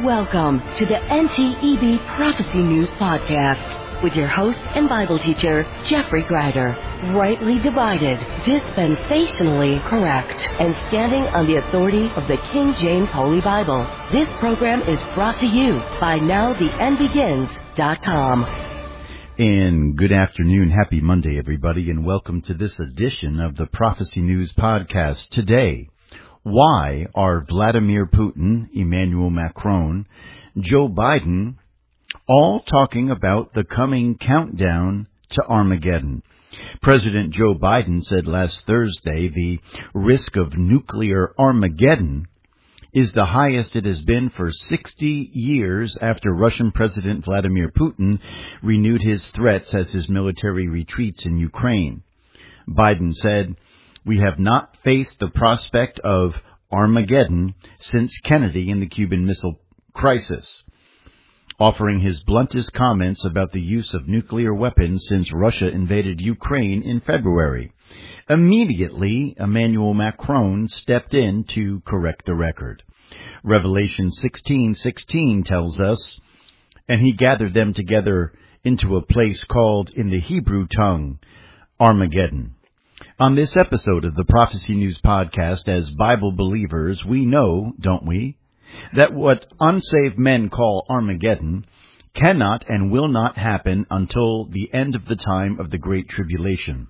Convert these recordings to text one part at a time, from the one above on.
Welcome to the NTEB Prophecy News Podcast with your host and Bible teacher, Jeffrey Greider. Rightly divided, dispensationally correct, and standing on the authority of the King James Holy Bible. This program is brought to you by NowTheEndBegins.com. And good afternoon, happy Monday, everybody, and welcome to this edition of the Prophecy News Podcast. Today, why are Vladimir Putin, Emmanuel Macron, Joe Biden all talking about the coming countdown to Armageddon? President Joe Biden said last Thursday the risk of nuclear Armageddon is the highest it has been for 60 years after Russian President Vladimir Putin renewed his threats as his military retreats in Ukraine. Biden said, "We have not faced the prospect of Armageddon since Kennedy in the Cuban Missile Crisis," offering his bluntest comments about the use of nuclear weapons since Russia invaded Ukraine in February. Immediately, Emmanuel Macron stepped in to correct the record. Revelation 16:16 tells us, "And he gathered them together into a place called in the Hebrew tongue, Armageddon." On this episode of the Prophecy News Podcast, as Bible believers, we know, don't we, that what unsaved men call Armageddon cannot and will not happen until the end of the time of the Great Tribulation.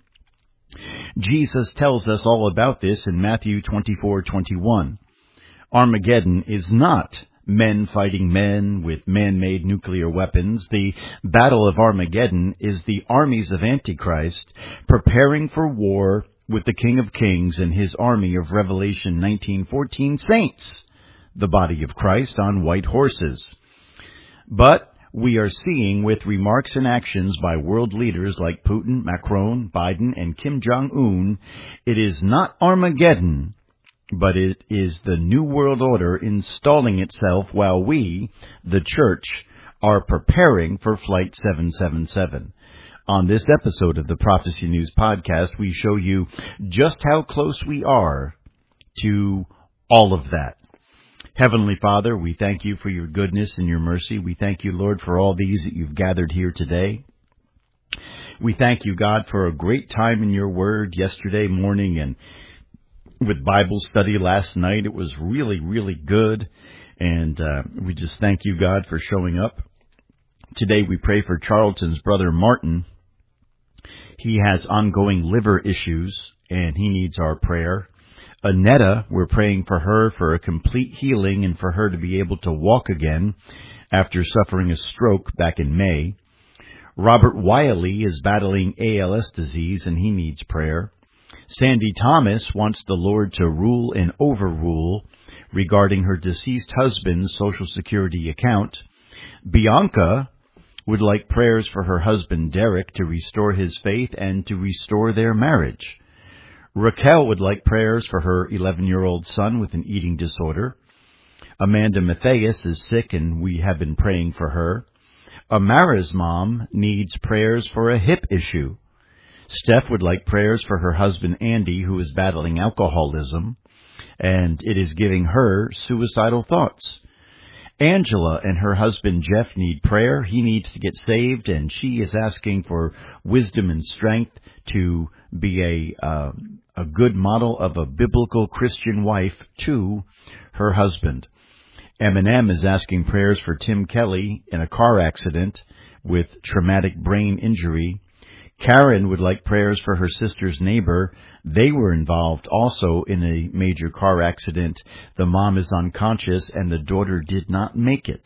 Jesus tells us all about this in Matthew 24:21. Armageddon is not men fighting men with man-made nuclear weapons. The Battle of Armageddon is the armies of Antichrist preparing for war with the King of Kings and his army of Revelation 19:14 saints, the body of Christ on white horses. But we are seeing with remarks and actions by world leaders like Putin, Macron, Biden, and Kim Jong-un, it is not Armageddon, but it is the New World Order installing itself while we, the church, are preparing for Flight 777. On this episode of the Prophecy News Podcast, we show you just how close we are to all of that. Heavenly Father, we thank you for your goodness and your mercy. We thank you, Lord, for all these that you've gathered here today. We thank you, God, for a great time in your word yesterday morning and with Bible study last night. It was really, really good. And we just thank you, God, for showing up. Today we pray for Charlton's brother Martin. He has ongoing liver issues and he needs our prayer. Annetta, we're praying for her for a complete healing and for her to be able to walk again after suffering a stroke back in May. Robert Wiley is battling ALS disease and he needs prayer. Sandy Thomas wants the Lord to rule and overrule regarding her deceased husband's Social Security account. Bianca would like prayers for her husband Derek to restore his faith and to restore their marriage. Raquel would like prayers for her 11-year-old son with an eating disorder. Amanda Matthias is sick and we have been praying for her. Amara's mom needs prayers for a hip issue. Steph would like prayers for her husband Andy, who is battling alcoholism, and it is giving her suicidal thoughts. Angela and her husband Jeff need prayer. He needs to get saved, and she is asking for wisdom and strength to be a good model of a biblical Christian wife to her husband. Eminem is asking prayers for Tim Kelly in a car accident with traumatic brain injury. Karen would like prayers for her sister's neighbor. They were involved also in a major car accident. The mom is unconscious and the daughter did not make it.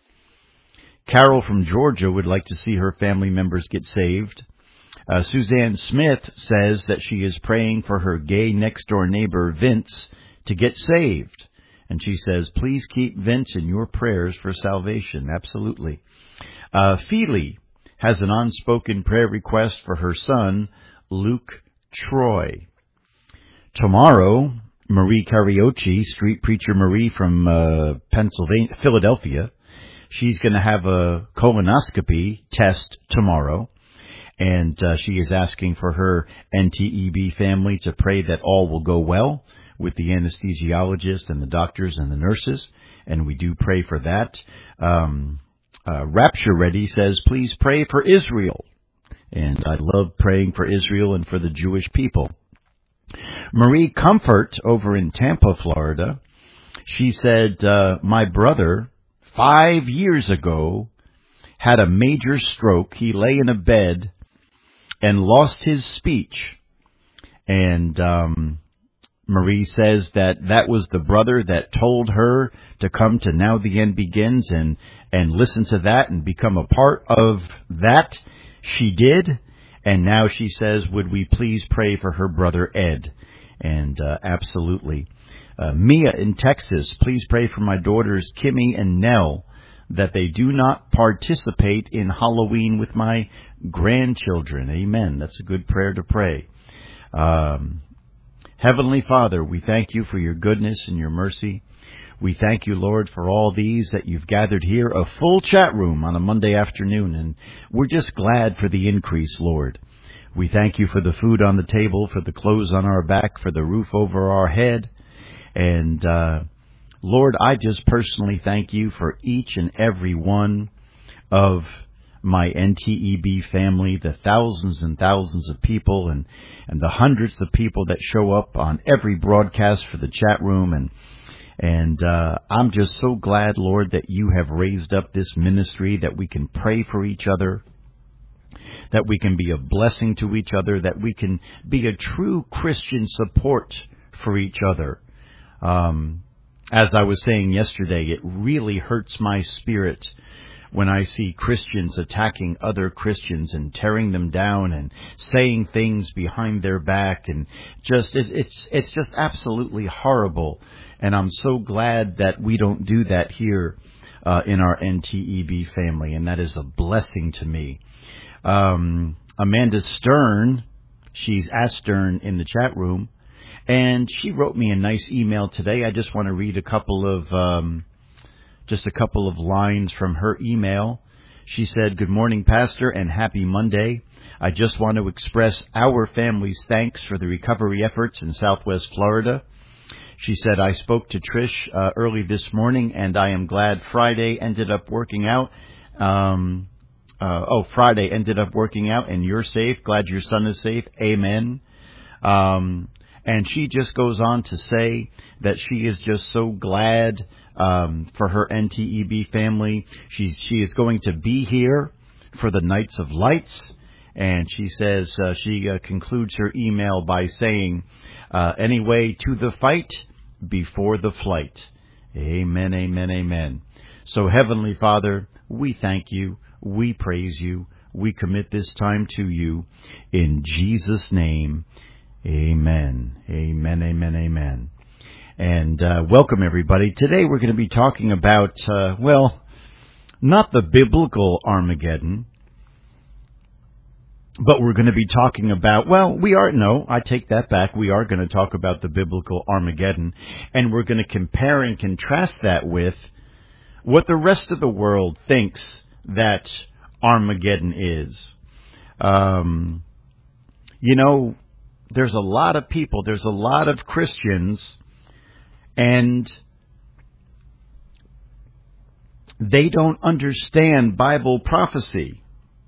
Carol from Georgia would like to see her family members get saved. Suzanne Smith says that she is praying for her gay next-door neighbor, Vince, to get saved. And she says, please keep Vince in your prayers for salvation. Absolutely. Feely has an unspoken prayer request for her son, Luke Troy. Tomorrow, Marie Carioci, street preacher Marie from Philadelphia, she's going to have a colonoscopy test tomorrow. And she is asking for her NTEB family to pray that all will go well with the anesthesiologist and the doctors and the nurses. and we do pray for that. Rapture Ready says, please pray for Israel. And I love praying for Israel and for the Jewish people. Marie Comfort over in Tampa, Florida, she said, my brother, 5 years ago, had a major stroke. He lay in a bed and lost his speech. And Marie says that was the brother that told her to come to Now the End Begins and listen to that and become a part of that. She did. And now she says, would we please pray for her brother Ed? And absolutely. Mia in Texas, please pray for my daughters Kimmy and Nell that they do not participate in Halloween with my grandchildren. Amen. That's a good prayer to pray. Heavenly Father, we thank you for your goodness and your mercy. We thank you, Lord, for all these that you've gathered here, a full chat room on a Monday afternoon, and we're just glad for the increase, Lord. We thank you for the food on the table, for the clothes on our back, for the roof over our head. And, Lord, I just personally thank you for each and every one of my NTEB family, the thousands and thousands of people and the hundreds of people that show up on every broadcast for the chat room. And I'm just so glad, Lord, that you have raised up this ministry, that we can pray for each other, that we can be a blessing to each other, that we can be a true Christian support for each other. As I was saying yesterday, it really hurts my spirit when I see Christians attacking other Christians and tearing them down and saying things behind their back, and it's just absolutely horrible. And I'm so glad that we don't do that here in our NTEB family, and that is a blessing to me. Amanda Stern, she's Astern in the chat room, and she wrote me a nice email today. I just want to read a couple of lines from her email. She said, "Good morning, Pastor, and happy Monday. I just want to express our family's thanks for the recovery efforts in Southwest Florida." She said, "I spoke to Trish early this morning, and I am glad Friday ended up working out. Friday ended up working out, and you're safe. Glad your son is safe. Amen." And she just goes on to say that she is just so glad for her NTEB family. She is going to be here for the Nights of Lights. And she says, she concludes her email by saying, anyway, to the fight before the flight. Amen, amen, amen. So, Heavenly Father, we thank you. We praise you. We commit this time to you. In Jesus' name, amen. Amen, amen, amen. And welcome, everybody. Today we're going to be talking about, not the biblical Armageddon, but we're going to be talking about, I take that back. We are going to talk about the biblical Armageddon, and we're going to compare and contrast that with what the rest of the world thinks that Armageddon is. There's a lot of people, there's a lot of Christians, and they don't understand Bible prophecy.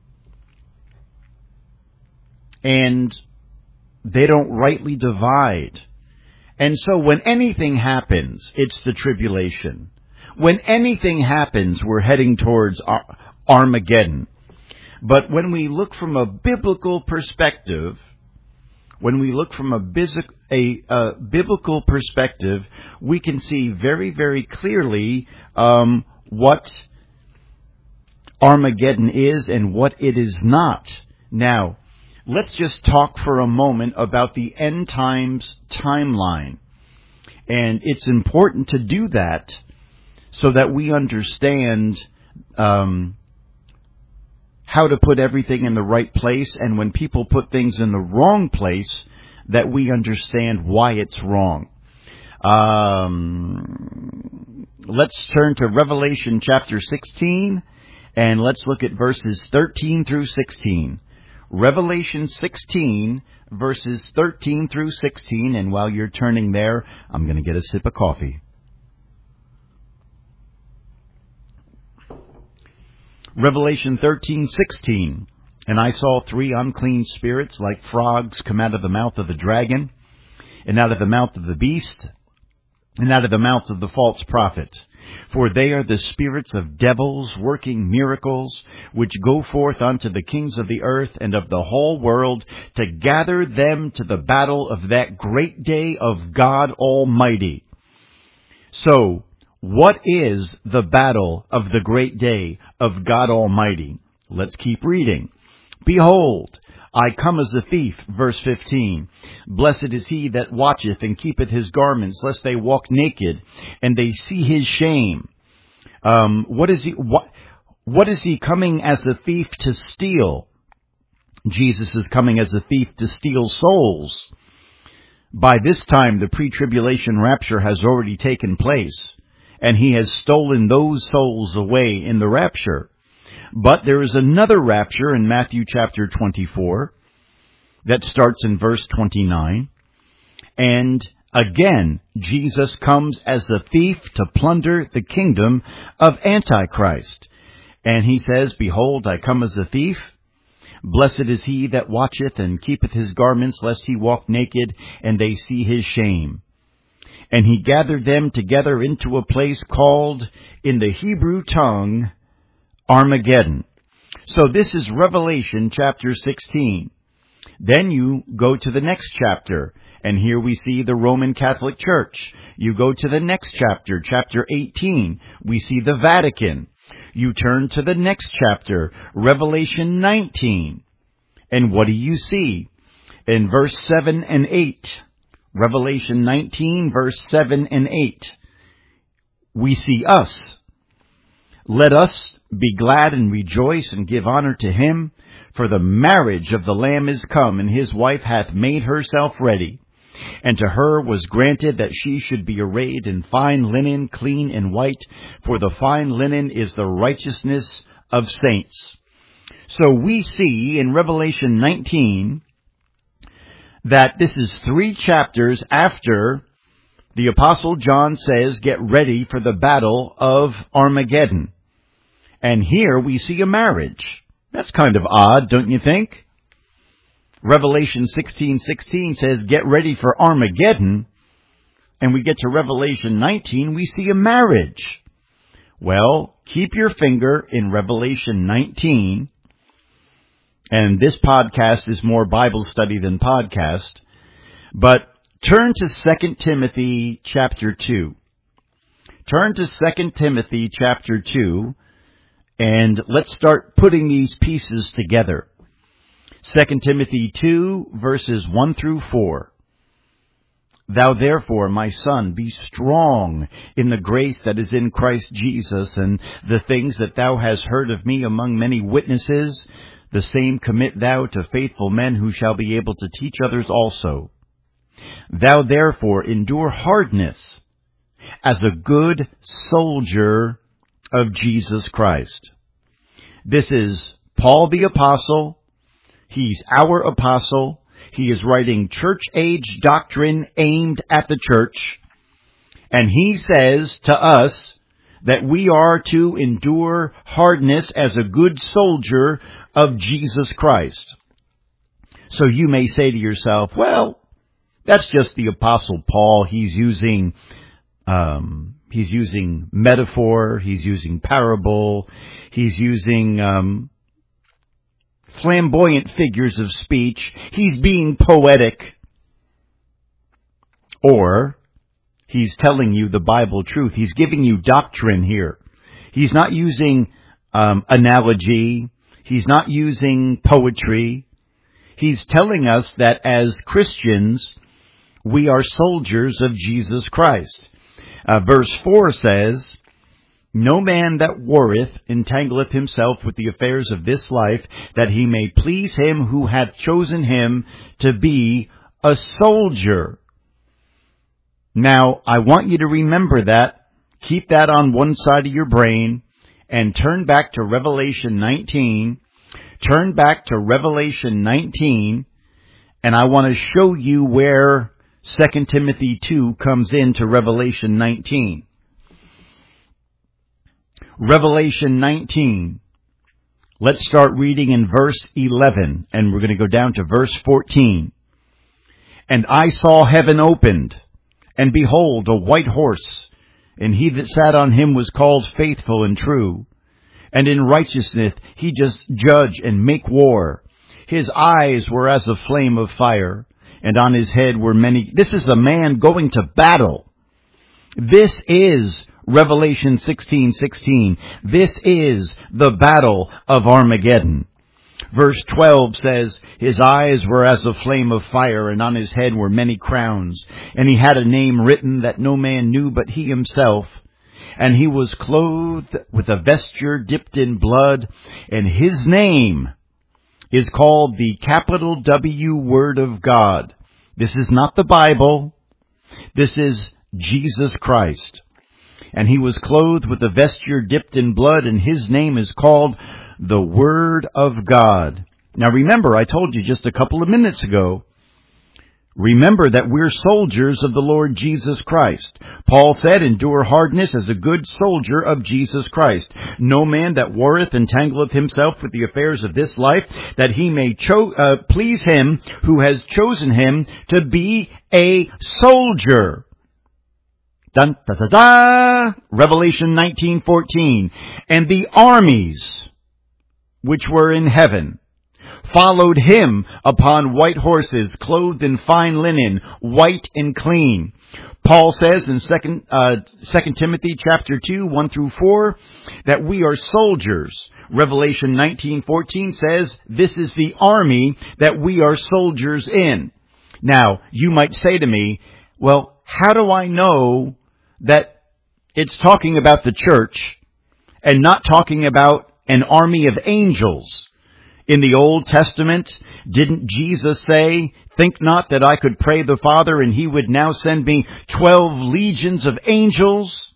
And they don't rightly divide. And so when anything happens, it's the tribulation. When anything happens, we're heading towards Armageddon. But when we look from a biblical perspective, biblical perspective, we can see very, very clearly what Armageddon is and what it is not. Now, let's just talk for a moment about the end times timeline. And it's important to do that so that we understand how to put everything in the right place, and when people put things in the wrong place, that we understand why it's wrong. Let's turn to Revelation chapter 16, and let's look at verses 13 through 16. Revelation 16, verses 13 through 16, and while you're turning there, I'm going to get a sip of coffee. Revelation 13:16. And I saw 3 unclean spirits like frogs come out of the mouth of the dragon, and out of the mouth of the beast, and out of the mouth of the false prophet. For they are the spirits of devils working miracles, which go forth unto the kings of the earth and of the whole world, to gather them to the battle of that great day of God Almighty. So, what is the battle of the great day of God Almighty? Let's keep reading. Behold, I come as a thief, verse 15. Blessed is he that watcheth and keepeth his garments, lest they walk naked, and they see his shame. What is he coming as a thief to steal? Jesus is coming as a thief to steal souls. By this time, the pre-tribulation rapture has already taken place, and he has stolen those souls away in the rapture. But there is another rapture in Matthew chapter 24 that starts in verse 29. And again, Jesus comes as a thief to plunder the kingdom of Antichrist. And he says, Behold, I come as a thief. Blessed is he that watcheth and keepeth his garments, lest he walk naked, and they see his shame. And he gathered them together into a place called, in the Hebrew tongue, Armageddon. So this is Revelation chapter 16. Then you go to the next chapter, and here we see the Roman Catholic Church. You go to the next chapter, chapter 18. We see the Vatican. You turn to the next chapter, Revelation 19. And what do you see? In verse 7 and 8, Revelation 19, verse 7 and 8, we see us. Let us be glad and rejoice and give honor to him, for the marriage of the Lamb is come, and his wife hath made herself ready. And to her was granted that she should be arrayed in fine linen, clean and white, for the fine linen is the righteousness of saints. So we see in Revelation 19 that this is 3 chapters after the Apostle John says, get ready for the battle of Armageddon. And here we see a marriage. That's kind of odd, don't you think? Revelation 16:16 says, get ready for Armageddon. And we get to Revelation 19, we see a marriage. Well, keep your finger in Revelation 19. And this podcast is more Bible study than podcast. But turn to 2 Timothy chapter 2. Turn to 2 Timothy chapter 2, and let's start putting these pieces together. 2 Timothy 2, verses 1 through 4. Thou therefore, my son, be strong in the grace that is in Christ Jesus, and the things that thou hast heard of me among many witnesses, the same commit thou to faithful men who shall be able to teach others also. Thou therefore endure hardness as a good soldier of Jesus Christ. This is Paul the Apostle. He's our apostle. He is writing church-age doctrine aimed at the church. And he says to us that we are to endure hardness as a good soldier of Jesus Christ. So you may say to yourself, well, that's just the Apostle Paul. He's using metaphor. He's using parable. He's using flamboyant figures of speech. He's being poetic. Or he's telling you the Bible truth. He's giving you doctrine here. He's not using analogy. He's not using poetry. He's telling us that as Christians, we are soldiers of Jesus Christ. Verse 4 says, No man that warreth entangleth himself with the affairs of this life, that he may please him who hath chosen him to be a soldier. Now, I want you to remember that. Keep that on one side of your brain and turn back to Revelation 19. Turn back to Revelation 19, and I want to show you where 2 Timothy 2 comes into Revelation 19. Revelation 19, Let's start reading in verse 11, and we're going to go down to verse 14. And I saw heaven opened, and behold, a white horse, and he that sat on him was called Faithful and True. And in righteousness he does judge and make war. His eyes were as a flame of fire, and on his head were many. This is a man going to battle. This is Revelation 16:16. This is the battle of Armageddon. Verse 12 says, his eyes were as a flame of fire, and on his head were many crowns. And he had a name written that no man knew but he himself. And he was clothed with a vesture dipped in blood, and his name is called the capital W Word of God. This is not the Bible. This is Jesus Christ. And he was clothed with a vesture dipped in blood, and his name is called the Word of God. Now remember, I told you just a couple of minutes ago, remember that we're soldiers of the Lord Jesus Christ. Paul said, endure hardness as a good soldier of Jesus Christ. No man that warreth entangleth himself with the affairs of this life, that he may please him who has chosen him to be a soldier. Dun, da, da, da. Revelation 19:14. And the armies which were in heaven followed him upon white horses, clothed in fine linen, white and clean. Paul says in 2 Timothy chapter 2, 1 through 4, that we are soldiers. Revelation 19:14 says this is the army that we are soldiers in. Now, you might say to me, well, how do I know that it's talking about the church and not talking about an army of angels? In the Old Testament, didn't Jesus say, think not that I could pray the Father and he would now send me 12 legions of angels?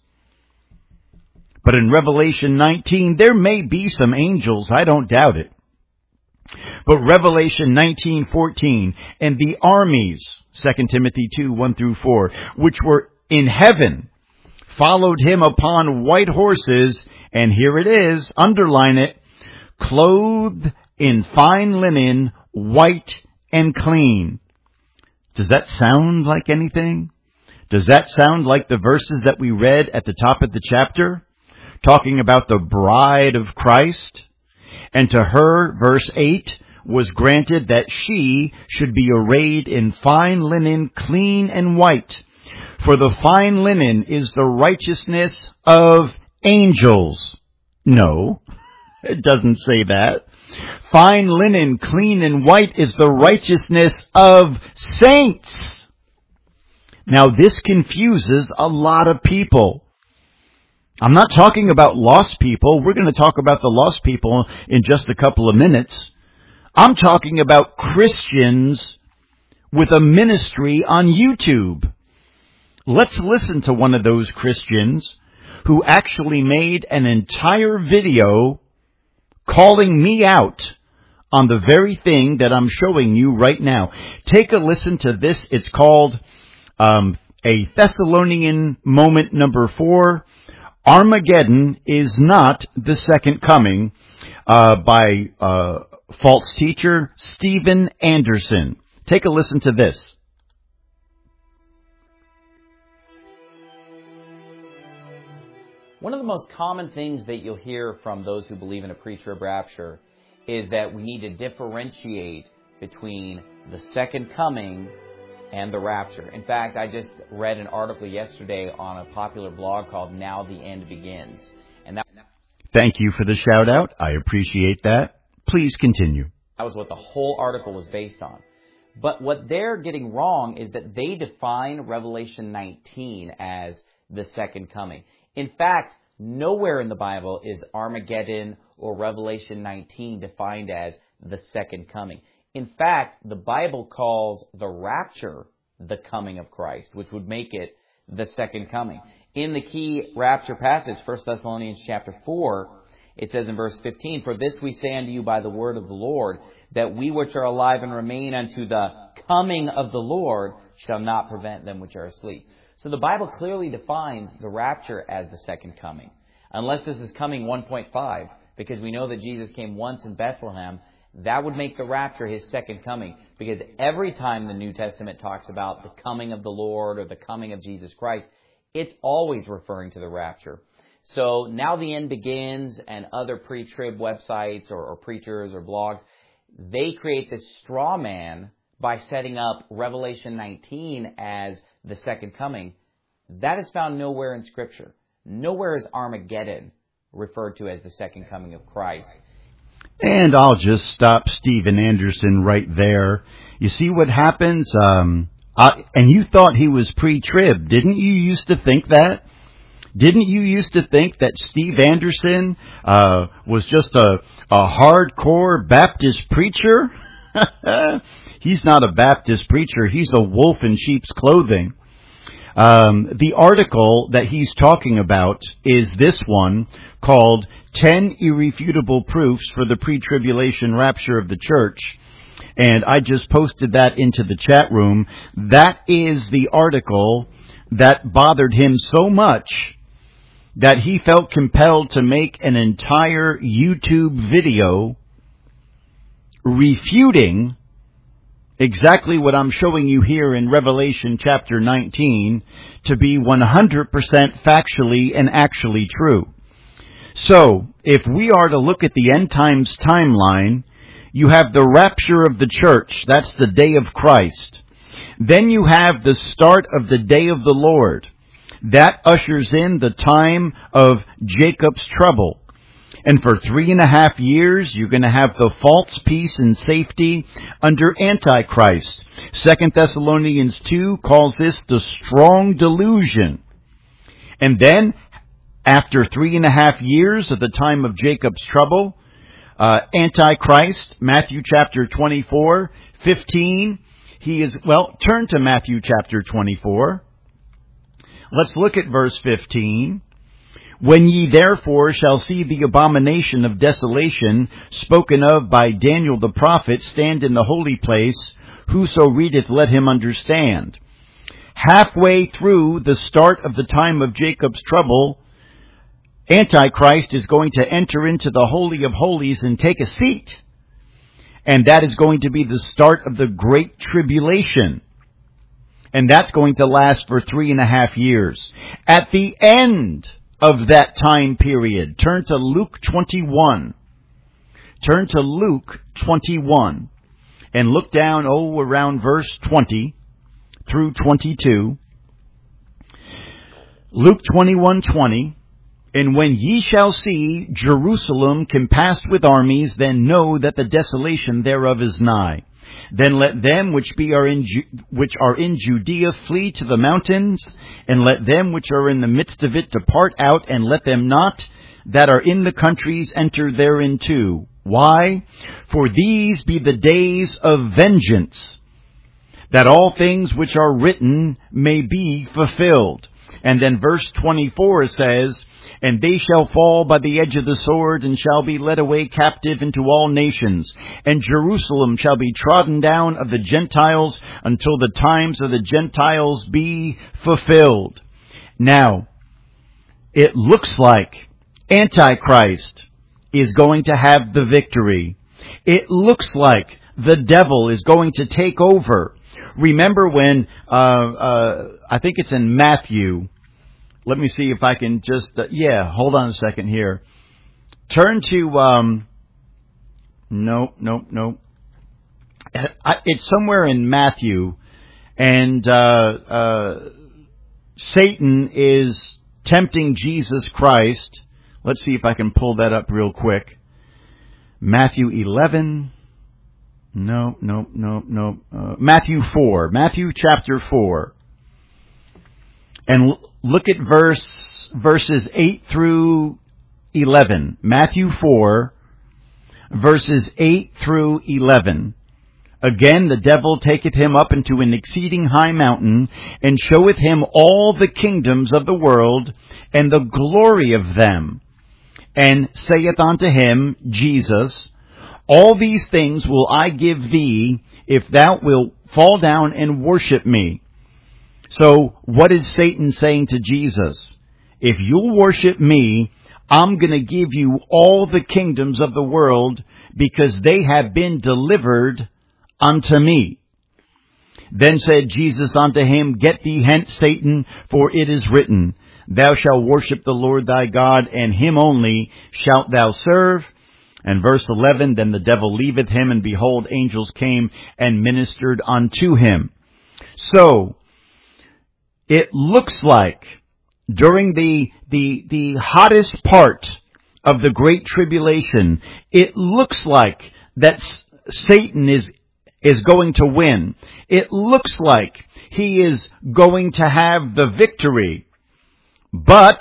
But in Revelation 19, there may be some angels. I don't doubt it. But Revelation 19:14, and the armies, 2 Timothy 2, 1 through 4, which were in heaven, followed him upon white horses, and here it is, underline it, clothed in fine linen, white and clean. Does that sound like anything? Does that sound like the verses that we read at the top of the chapter, talking about the bride of Christ? And to her, verse 8, was granted that she should be arrayed in fine linen, clean and white. For the fine linen is the righteousness of angels. No, it doesn't say that. Fine linen, clean and white is the righteousness of saints. Now this confuses a lot of people. I'm not talking about lost people. We're going to talk about the lost people in just a couple of minutes. I'm talking about Christians with a ministry on YouTube. Let's listen to one of those Christians who actually made an entire video calling me out on the very thing that I'm showing you right now. Take a listen to this. It's called A Thessalonian Moment number 4. Armageddon is not the second coming, by false teacher Steven Anderson. Take a listen to this. One of the most common things that you'll hear from those who believe in a pre-trib rapture is that we need to differentiate between the second coming and the rapture. In fact, I just read an article yesterday on a popular blog called Now the End Begins. And Thank you for the shout out. I appreciate that. Please continue. That was what the whole article was based on. But what they're getting wrong is that they define Revelation 19 as the second coming. In fact, nowhere in the Bible is Armageddon or Revelation 19 defined as the second coming. In fact, the Bible calls the rapture the coming of Christ, which would make it the second coming. In the key rapture passage, 1 Thessalonians chapter 4, it says in verse 15, For this we say unto you by the word of the Lord, that we which are alive and remain unto the coming of the Lord shall not prevent them which are asleep. So the Bible clearly defines the rapture as the second coming. Unless this is coming 1.5, because we know that Jesus came once in Bethlehem. That would make the rapture His second coming, because every time the New Testament talks about the coming of the Lord or the coming of Jesus Christ, it's always referring to the rapture. So now the end begins, and other pre-trib websites or preachers or blogs, they create this straw man by setting up Revelation 19 as the second coming. That is found nowhere in Scripture. Nowhere is Armageddon referred to as the second coming of Christ. And I'll just stop Steven Anderson right there. You see what happens? And you thought he was pre-trib. Didn't you used to think that? Didn't you used to think that Steve Anderson was just a hardcore Baptist preacher? He's not a Baptist preacher. He's a wolf in sheep's clothing. The article that he's talking about is this one called 10 Irrefutable Proofs for the Pre-Tribulation Rapture of the Church. And I just posted that into the chat room. That is the article that bothered him so much that he felt compelled to make an entire YouTube video refuting exactly what I'm showing you here in Revelation chapter 19 to be 100% factually and actually true. So, if we are to look at the end times timeline, you have the rapture of the church. That's the day of Christ. Then you have the start of the day of the Lord. That ushers in the time of Jacob's trouble. And for 3.5 years, you're going to have the false peace and safety under Antichrist. 2 Thessalonians 2 calls this the strong delusion. And then, after 3.5 years of the time of Jacob's trouble, Antichrist, Matthew chapter 24, 15, turn to Matthew chapter 24. Let's look at verse 15. When ye therefore shall see the abomination of desolation spoken of by Daniel the prophet stand in the holy place, whoso readeth, let him understand. Halfway through the start of the time of Jacob's trouble, Antichrist is going to enter into the Holy of Holies and take a seat. And that is going to be the start of the Great Tribulation. And that's going to last for 3.5 years. At the end of that time period, turn to Luke 21. Turn to Luke 21 and look down around verse 20 through 22. Luke 21:20. And when ye shall see Jerusalem compassed with armies, then know that the desolation thereof is nigh. Then let them which are in Judea flee to the mountains, and let them which are in the midst of it depart out, and let them not that are in the countries enter thereinto. Why? For these be the days of vengeance, that all things which are written may be fulfilled. And then verse 24 says, and they shall fall by the edge of the sword, and shall be led away captive into all nations. And Jerusalem shall be trodden down of the Gentiles, until the times of the Gentiles be fulfilled. Now, it looks like Antichrist is going to have the victory. It looks like the devil is going to take over. Remember when, I think it's in Matthew. Let me see if I can just, hold on a second here. Turn to, no. It's somewhere in Matthew, and Satan is tempting Jesus Christ. Let's see if I can pull that up real quick. Matthew 11. No. Matthew 4. Matthew chapter 4. And look at verses 8 through 11. Matthew 4, verses 8 through 11. Again, the devil taketh him up into an exceeding high mountain, and showeth him all the kingdoms of the world, and the glory of them. And saith unto him, Jesus, all these things will I give thee, if thou wilt fall down and worship me. So, what is Satan saying to Jesus? If you'll worship me, I'm going to give you all the kingdoms of the world because they have been delivered unto me. Then said Jesus unto him, Get thee hence, Satan, for it is written, Thou shalt worship the Lord thy God, and him only shalt thou serve. And verse 11, Then the devil leaveth him, and behold, angels came and ministered unto him. So, it looks like during the hottest part of the Great Tribulation, it looks like that Satan is going to win. It looks like he is going to have the victory. But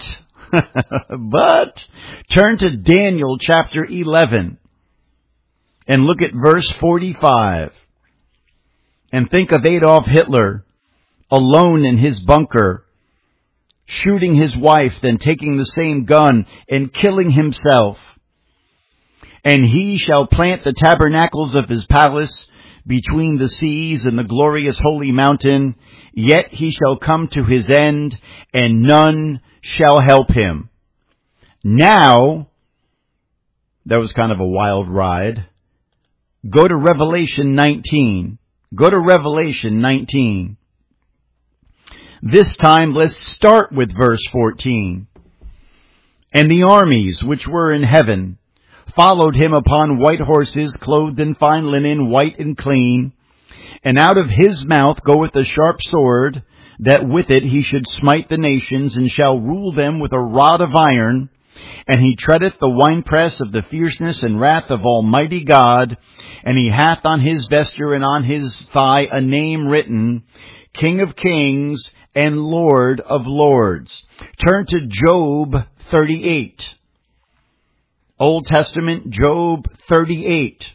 turn to Daniel chapter 11 and look at verse 45 and think of Adolf Hitler alone in his bunker, shooting his wife, then taking the same gun and killing himself. And he shall plant the tabernacles of his palace between the seas and the glorious holy mountain, yet he shall come to his end, and none shall help him. Now, that was kind of a wild ride. Go to Revelation 19. Go to Revelation 19. This time, let's start with verse 14. And the armies which were in heaven followed him upon white horses, clothed in fine linen, white and clean. And out of his mouth goeth a sharp sword, that with it he should smite the nations, and shall rule them with a rod of iron. And he treadeth the winepress of the fierceness and wrath of Almighty God. And he hath on his vesture and on his thigh a name written, King of Kings and Lord of Lords. Turn to Job 38. Old Testament, Job 38.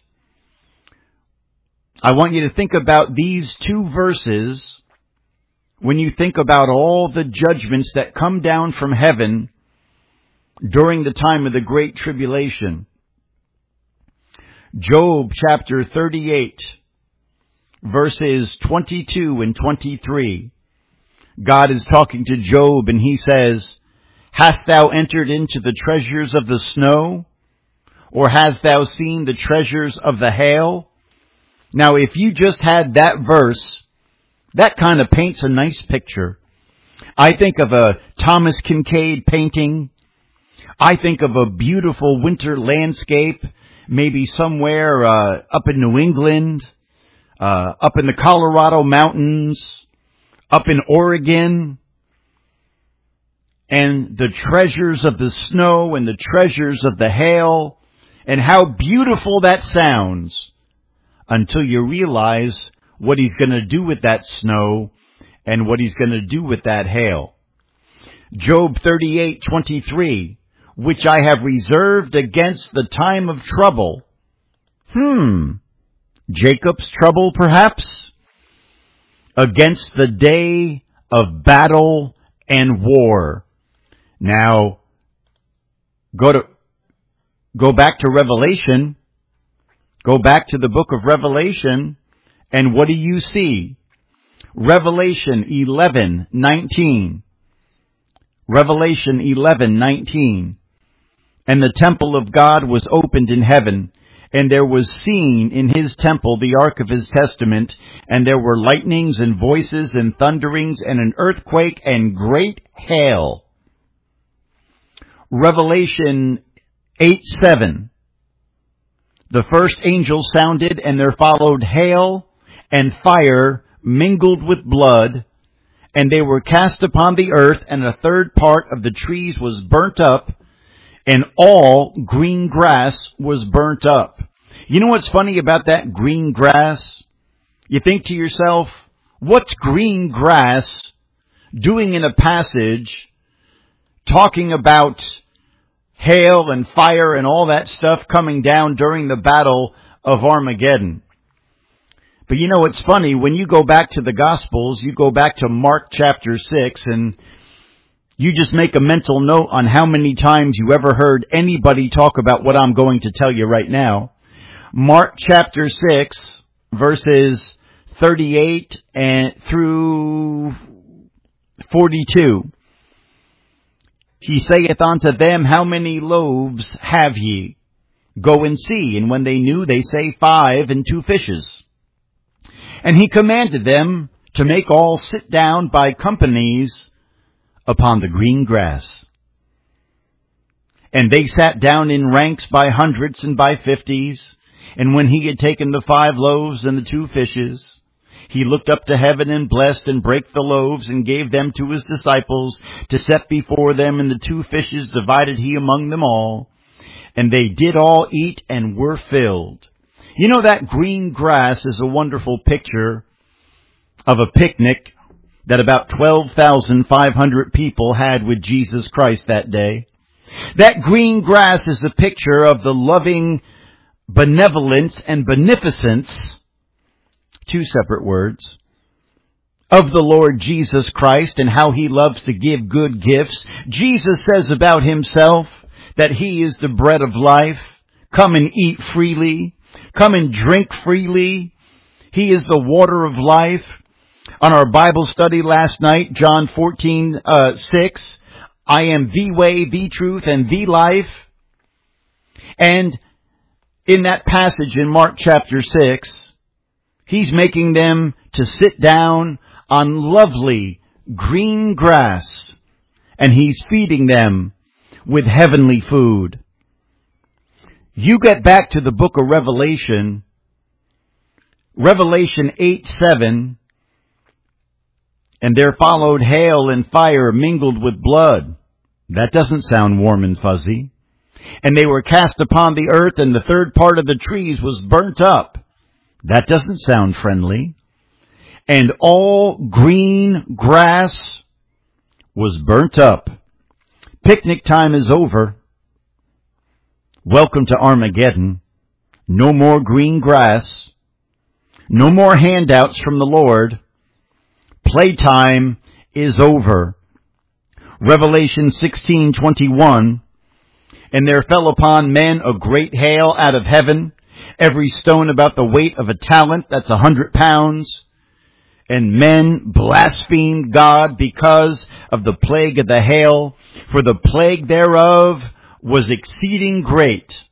I want you to think about these two verses when you think about all the judgments that come down from heaven during the time of the Great Tribulation. Job chapter 38, verses 22 and 23. God is talking to Job and he says, Hast thou entered into the treasures of the snow? Or hast thou seen the treasures of the hail? Now, if you just had that verse, that kind of paints a nice picture. I think of a Thomas Kinkade painting. I think of a beautiful winter landscape, maybe somewhere up in New England, up in the Colorado mountains, up in Oregon, and the treasures of the snow and the treasures of the hail, and how beautiful that sounds, until you realize what he's going to do with that snow and what he's going to do with that hail. Job 38:23, which I have reserved against the time of trouble. Jacob's trouble, perhaps? Against the day of battle and war. Now, go back to Revelation. Go back to the book of Revelation, and what do you see? Revelation 11:19. Revelation 11:19. And the temple of God was opened in heaven, and there was seen in his temple the ark of his testament, and there were lightnings and voices and thunderings and an earthquake and great hail. Revelation 8:7. The first angel sounded, and there followed hail and fire mingled with blood, and they were cast upon the earth, and a third part of the trees was burnt up, and all green grass was burnt up. You know what's funny about that green grass? You think to yourself, what's green grass doing in a passage talking about hail and fire and all that stuff coming down during the battle of Armageddon? But you know, it's funny, when you go back to the Gospels, you go back to Mark chapter 6, and you just make a mental note on how many times you ever heard anybody talk about what I'm going to tell you right now. Mark chapter 6, verses 38 and through 42. he saith unto them, How many loaves have ye? Go and see. And when they knew, they say, 5 and 2 fishes. And he commanded them to make all sit down by companies upon the green grass. And they sat down in ranks by hundreds and by 50s. And when he had taken the 5 loaves and the 2 fishes, he looked up to heaven and blessed and brake the loaves and gave them to his disciples to set before them, and the 2 fishes divided he among them all. And they did all eat and were filled. You know, that green grass is a wonderful picture of a picnic that about 12,500 people had with Jesus Christ that day. That green grass is a picture of the loving benevolence and beneficence, 2 separate words, of the Lord Jesus Christ and how he loves to give good gifts. Jesus says about himself that he is the bread of life. Come and eat freely. Come and drink freely. He is the water of life. On our Bible study last night, John 14:6, I am the way, the truth, and the life. And in that passage in Mark chapter 6, he's making them to sit down on lovely green grass, and he's feeding them with heavenly food. You get back to the book of Revelation, Revelation 8:7, and there followed hail and fire mingled with blood. That doesn't sound warm and fuzzy. And they were cast upon the earth, and the 3rd part of the trees was burnt up. That doesn't sound friendly. And all green grass was burnt up. Picnic time is over. Welcome to Armageddon. No more green grass. No more handouts from the Lord. Playtime is over. Revelation 16:21. And there fell upon men a great hail out of heaven, every stone about the weight of a talent, that's 100 pounds. And men blasphemed God because of the plague of the hail, for the plague thereof was exceeding great.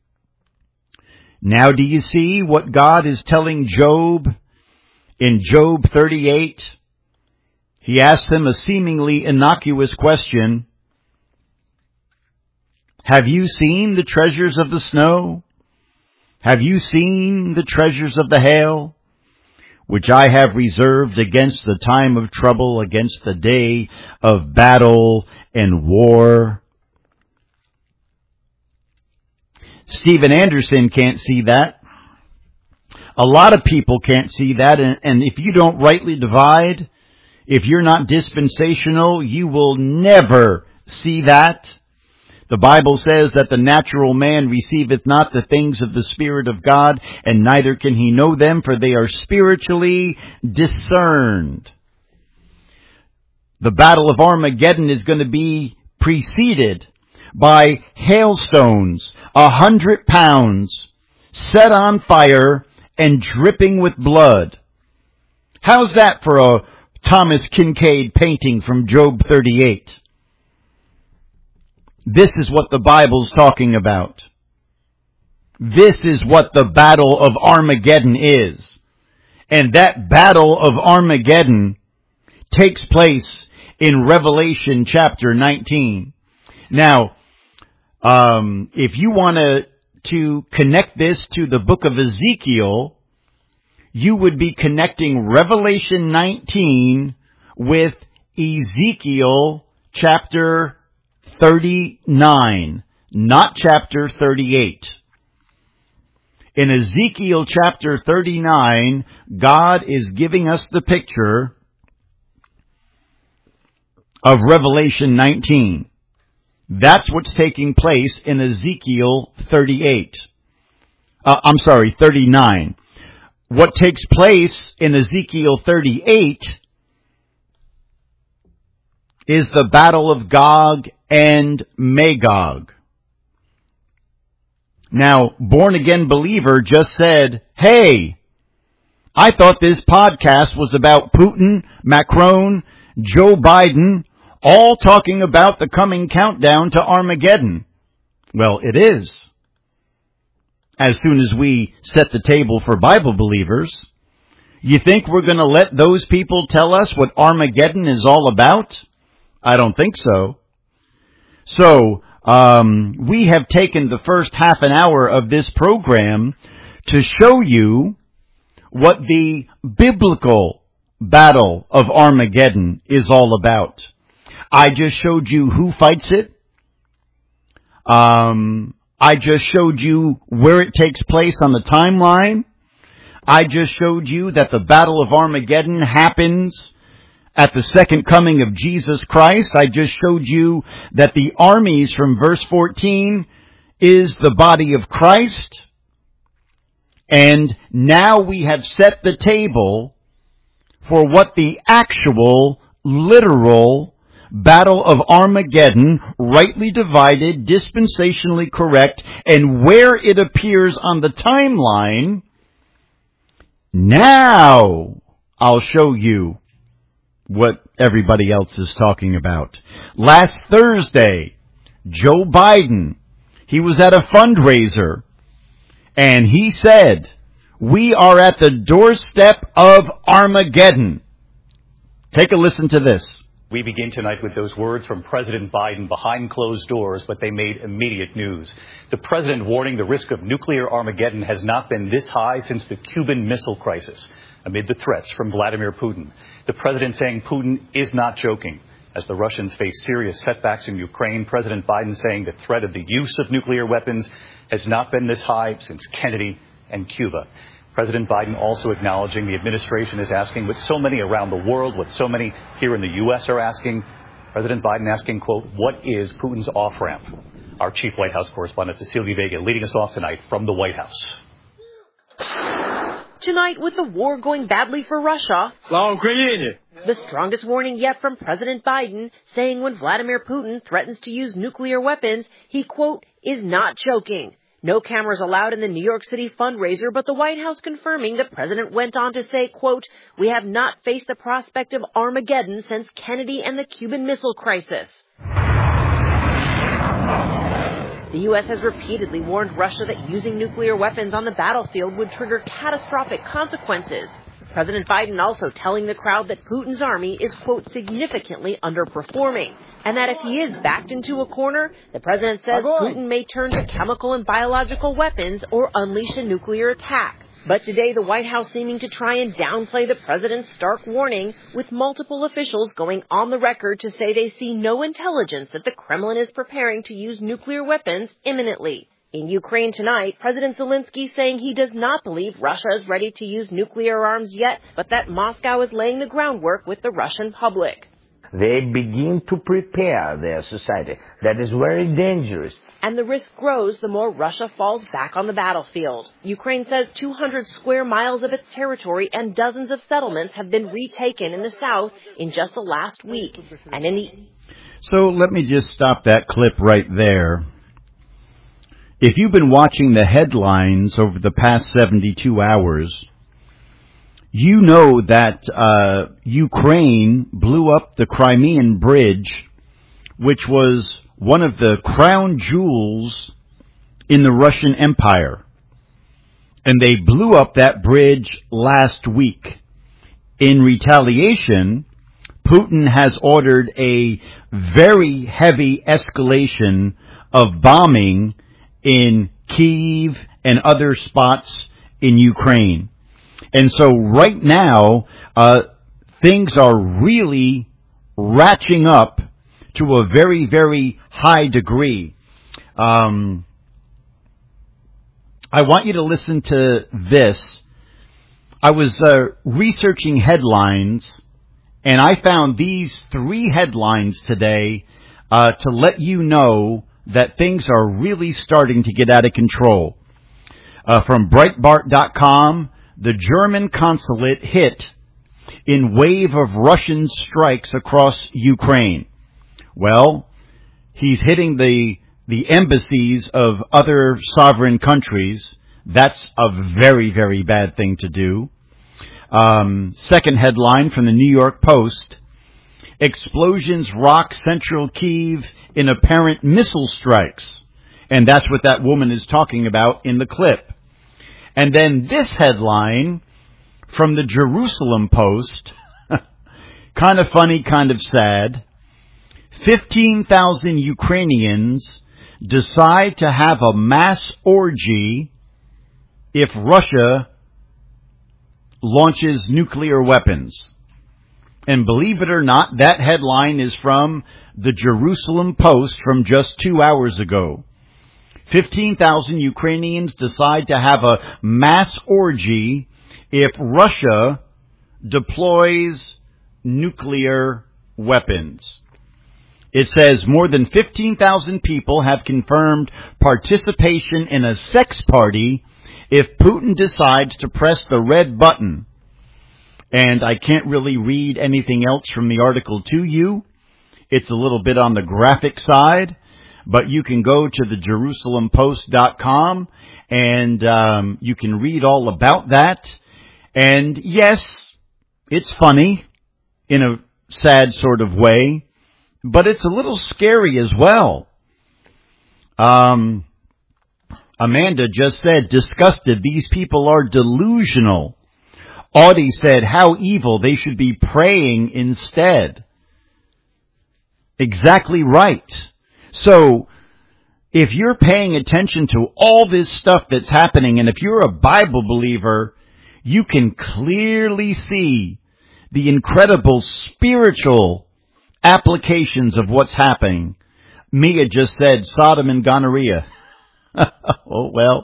Now do you see what God is telling Job in Job 38? He asks him a seemingly innocuous question. Have you seen the treasures of the snow? Have you seen the treasures of the hail, which I have reserved against the time of trouble, against the day of battle and war? Stephen Anderson can't see that. A lot of people can't see that, and if you don't rightly divide, if you're not dispensational, you will never see that. The Bible says that the natural man receiveth not the things of the Spirit of God, and neither can he know them, for they are spiritually discerned. The Battle of Armageddon is going to be preceded by hailstones, 100 pounds, set on fire and dripping with blood. How's that for a Thomas Kincaid painting from Job 38? This is what the Bible's talking about. This is what the Battle of Armageddon is. And that Battle of Armageddon takes place in Revelation chapter 19. Now, if you want to connect this to the book of Ezekiel, you would be connecting Revelation 19 with Ezekiel chapter 39, not chapter 38. In Ezekiel chapter 39, God is giving us the picture of Revelation 19. That's what's taking place in Ezekiel 39. What takes place in Ezekiel 38 is the battle of Gog and Magog. Now, born-again believer just said, hey, I thought this podcast was about Putin, Macron, Joe Biden, all talking about the coming countdown to Armageddon. Well, it is. As soon as we set the table for Bible believers, you think we're going to let those people tell us what Armageddon is all about? I don't think so. So, we have taken the first half an hour of this program to show you what the biblical battle of Armageddon is all about. I just showed you who fights it. I just showed you where it takes place on the timeline. I just showed you that the Battle of Armageddon happens at the second coming of Jesus Christ. I just showed you that the armies from verse 14 is the body of Christ. And now we have set the table for what the actual, literal Battle of Armageddon, rightly divided, dispensationally correct, and where it appears on the timeline. Now I'll show you what everybody else is talking about. Last Thursday, Joe Biden, he was at a fundraiser, and he said, we are at the doorstep of Armageddon. Take a listen to this. We begin tonight with those words from President Biden behind closed doors, but they made immediate news. The president warning the risk of nuclear Armageddon has not been this high since the Cuban Missile Crisis, amid the threats from Vladimir Putin. The president saying Putin is not joking. As the Russians face serious setbacks in Ukraine, President Biden saying the threat of the use of nuclear weapons has not been this high since Kennedy and Cuba. President Biden also acknowledging the administration is asking what so many around the world, what so many here in the U.S. are asking. President Biden asking, quote, what is Putin's off-ramp? Our chief White House correspondent, Cecilia Vega, leading us off tonight from the White House. Tonight, with the war going badly for Russia, the strongest warning yet from President Biden, saying when Vladimir Putin threatens to use nuclear weapons, he, quote, is not joking. No cameras allowed in the New York City fundraiser, but the White House confirming the president went on to say, quote, we have not faced the prospect of Armageddon since Kennedy and the Cuban Missile Crisis. The U.S. has repeatedly warned Russia that using nuclear weapons on the battlefield would trigger catastrophic consequences. President Biden also telling the crowd that Putin's army is, quote, significantly underperforming, and that if he is backed into a corner, the president says Putin may turn to chemical and biological weapons or unleash a nuclear attack. But today, the White House seeming to try and downplay the president's stark warning, with multiple officials going on the record to say they see no intelligence that the Kremlin is preparing to use nuclear weapons imminently. In Ukraine tonight, President Zelensky saying he does not believe Russia is ready to use nuclear arms yet, but that Moscow is laying the groundwork with the Russian public. They begin to prepare their society. That is very dangerous. And the risk grows the more Russia falls back on the battlefield. Ukraine says 200 square miles of its territory and dozens of settlements have been retaken in the south in just the last week. And in the... So let me just stop that clip right there. If you've been watching the headlines over the past 72 hours, you know that Ukraine blew up the Crimean Bridge, which was one of the crown jewels in the Russian Empire. And they blew up that bridge last week. In retaliation, Putin has ordered a very heavy escalation of bombing in Kyiv and other spots in Ukraine. And so right now, things are really ratcheting up to a very, very high degree. I want you to listen to this. I was researching headlines, and I found these 3 headlines today to let you know that things are really starting to get out of control. From Breitbart.com, the German consulate hit in wave of Russian strikes across Ukraine. Well, he's hitting the embassies of other sovereign countries. That's a very, very bad thing to do. Second headline from the New York Post. Explosions rock central Kyiv in apparent missile strikes. And that's what that woman is talking about in the clip. And then this headline from the Jerusalem Post, kind of funny, kind of sad. 15,000 Ukrainians decide to have a mass orgy if Russia launches nuclear weapons. And believe it or not, that headline is from the Jerusalem Post from just 2 hours ago. 15,000 Ukrainians decide to have a mass orgy if Russia deploys nuclear weapons. It says more than 15,000 people have confirmed participation in a sex party if Putin decides to press the red button. And I can't really read anything else from the article to you. It's a little bit on the graphic side, but you can go to the JerusalemPost.com and you can read all about that. And yes, it's funny in a sad sort of way, but it's a little scary as well. Amanda just said, disgusted, these people are delusional. Audie said, how evil, they should be praying instead. Exactly right. So, if you're paying attention to all this stuff that's happening, and if you're a Bible believer, you can clearly see the incredible spiritual applications of what's happening. Mia just said Sodom and gonorrhea. Oh, well,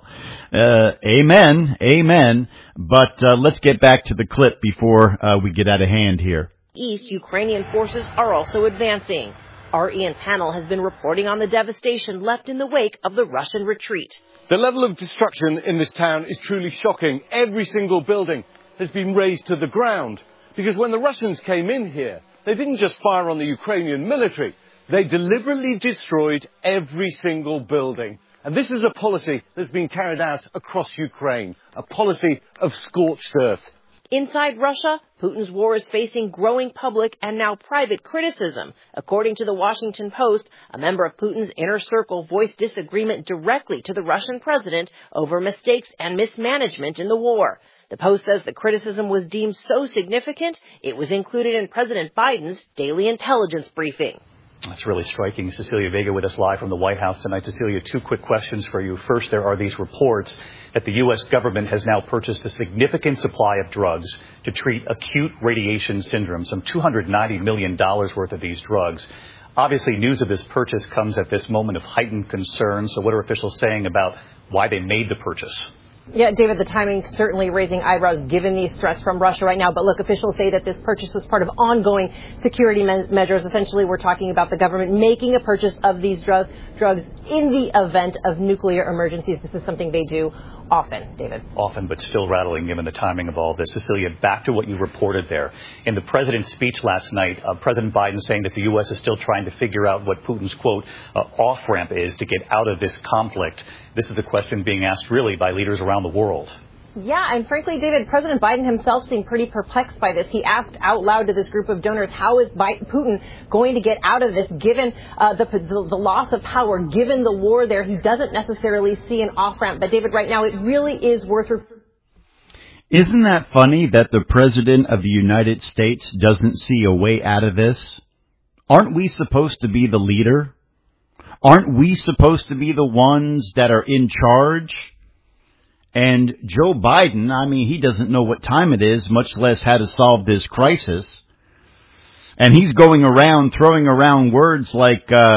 amen, amen. But let's get back to the clip before we get out of hand here. East, Ukrainian forces are also advancing. Our Ian Pannell has been reporting on the devastation left in the wake of the Russian retreat. The level of destruction in this town is truly shocking. Every single building has been razed to the ground. Because when the Russians came in here, they didn't just fire on the Ukrainian military. They deliberately destroyed every single building. And this is a policy that's been carried out across Ukraine, a policy of scorched earth. Inside Russia, Putin's war is facing growing public and now private criticism. According to the Washington Post, a member of Putin's inner circle voiced disagreement directly to the Russian president over mistakes and mismanagement in the war. The Post says the criticism was deemed so significant, it was included in President Biden's daily intelligence briefing. That's really striking. Cecilia Vega with us live from the White House tonight. Cecilia, two quick questions for you. First, there are these reports that the U.S. government has now purchased a significant supply of drugs to treat acute radiation syndrome, some $290 million worth of these drugs. Obviously, news of this purchase comes at this moment of heightened concern. So what are officials saying about why they made the purchase? Yeah, David, the timing certainly raising eyebrows given these threats from Russia right now. But look, officials say that this purchase was part of ongoing security measures. Essentially, we're talking about the government making a purchase of these drugs in the event of nuclear emergencies. This is something they do often, David. Often, but still rattling given the timing of all this. Cecilia, back to what you reported there. In the president's speech last night, President Biden saying that the U.S. is still trying to figure out what Putin's, quote, off-ramp is to get out of this conflict. This is the question being asked really by leaders around the world. Yeah, and frankly, David, President Biden himself seemed pretty perplexed by this. He asked out loud to this group of donors, how is Putin going to get out of this given the loss of power, given the war there? He doesn't necessarily see an off-ramp. But, David, right now, it really is worth it. Isn't that funny that the President of the United States doesn't see a way out of this? Aren't we supposed to be the leader? Aren't we supposed to be the ones that are in charge? And Joe Biden, I mean, he doesn't know what time it is, much less how to solve this crisis. And he's going around throwing around words like, we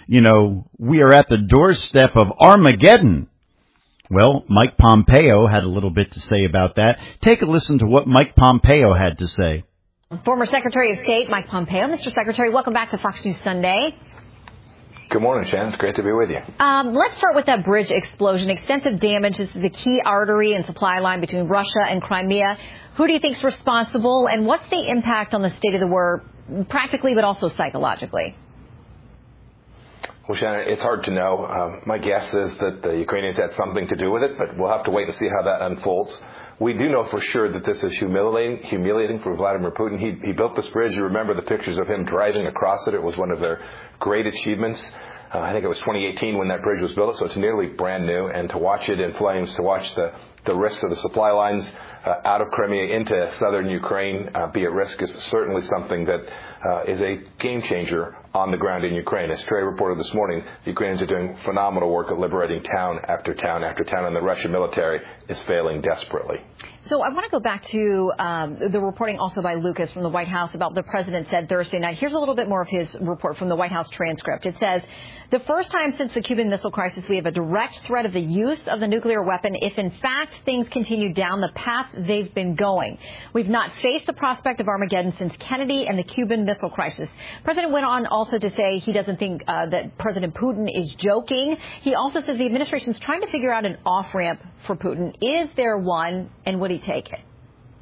are at the doorstep of Armageddon. Well, Mike Pompeo had a little bit to say about that. Take a listen to what Mike Pompeo had to say. Former Secretary of State Mike Pompeo. Mr. Secretary, welcome back to Fox News Sunday. Good morning, Shannon. It's great to be with you. Let's start with that bridge explosion. Extensive damage. This is the key artery and supply line between Russia and Crimea. Who do you think is responsible, and what's the impact on the state of the war, practically but also psychologically? Well, Shannon, it's hard to know. My guess is that the Ukrainians had something to do with it, but we'll have to wait to see how that unfolds. We do know for sure that this is humiliating for Vladimir Putin. He built this bridge. You remember the pictures of him driving across it. It was one of their great achievements. I think it was 2018 when that bridge was built, so it's nearly brand new. And to watch it in flames, to watch the risk of the supply lines out of Crimea into southern Ukraine be at risk is certainly something that is a game changer on the ground in Ukraine. As Trey reported this morning, the Ukrainians are doing phenomenal work at liberating town after town after town, and the Russian military is failing desperately. So I want to go back to the reporting also by Lucas from the White House about the president said Thursday night. Here's a little bit more of his report from the White House transcript. It says, the first time since the Cuban Missile Crisis we have a direct threat of the use of the nuclear weapon if in fact things continue down the path they've been going. We've not faced the prospect of Armageddon since Kennedy and the Cuban Missile Crisis. The president went on also to say he doesn't think that President Putin is joking. He also says the administration is trying to figure out an off-ramp for Putin. Is there one, and would he take it?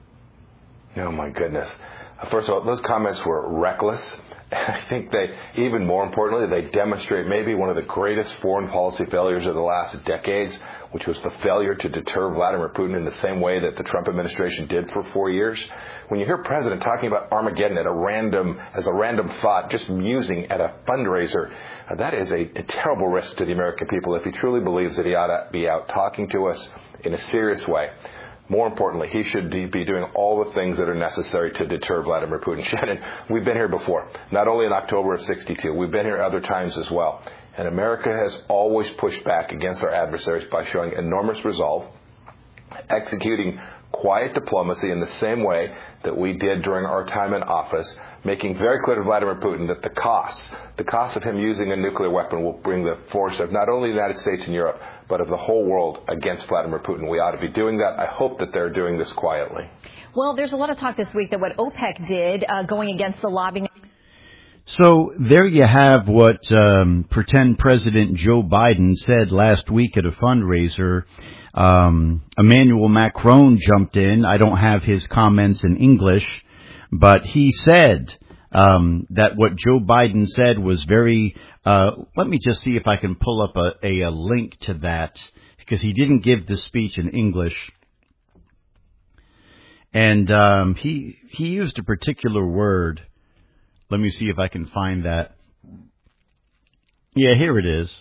Oh, my goodness. First of all, those comments were reckless. I think even more importantly, they demonstrate maybe one of the greatest foreign policy failures of the last decades, which was the failure to deter Vladimir Putin in the same way that the Trump administration did for 4 years. When you hear President talking about Armageddon as a random thought, just musing at a fundraiser, that is a terrible risk to the American people if he truly believes that he ought to be out talking to us in a serious way. More importantly, he should be doing all the things that are necessary to deter Vladimir Putin. Shannon, we've been here before, not only in October of '62. We've been here other times as well. And America has always pushed back against our adversaries by showing enormous resolve, executing quiet diplomacy in the same way that we did during our time in office, making very clear to Vladimir Putin that the cost of him using a nuclear weapon will bring the force of not only the United States and Europe, but of the whole world against Vladimir Putin. We ought to be doing that. I hope that they're doing this quietly. Well, there's a lot of talk this week that what OPEC did going against the lobbying. So there you have what pretend President Joe Biden said last week at a fundraiser. Emmanuel Macron jumped in. I don't have his comments in English, but he said that what Joe Biden said was very, let me just see if I can pull up a link to that, because he didn't give the speech in English. And he used a particular word. Let me see if I can find that. Yeah, here it is.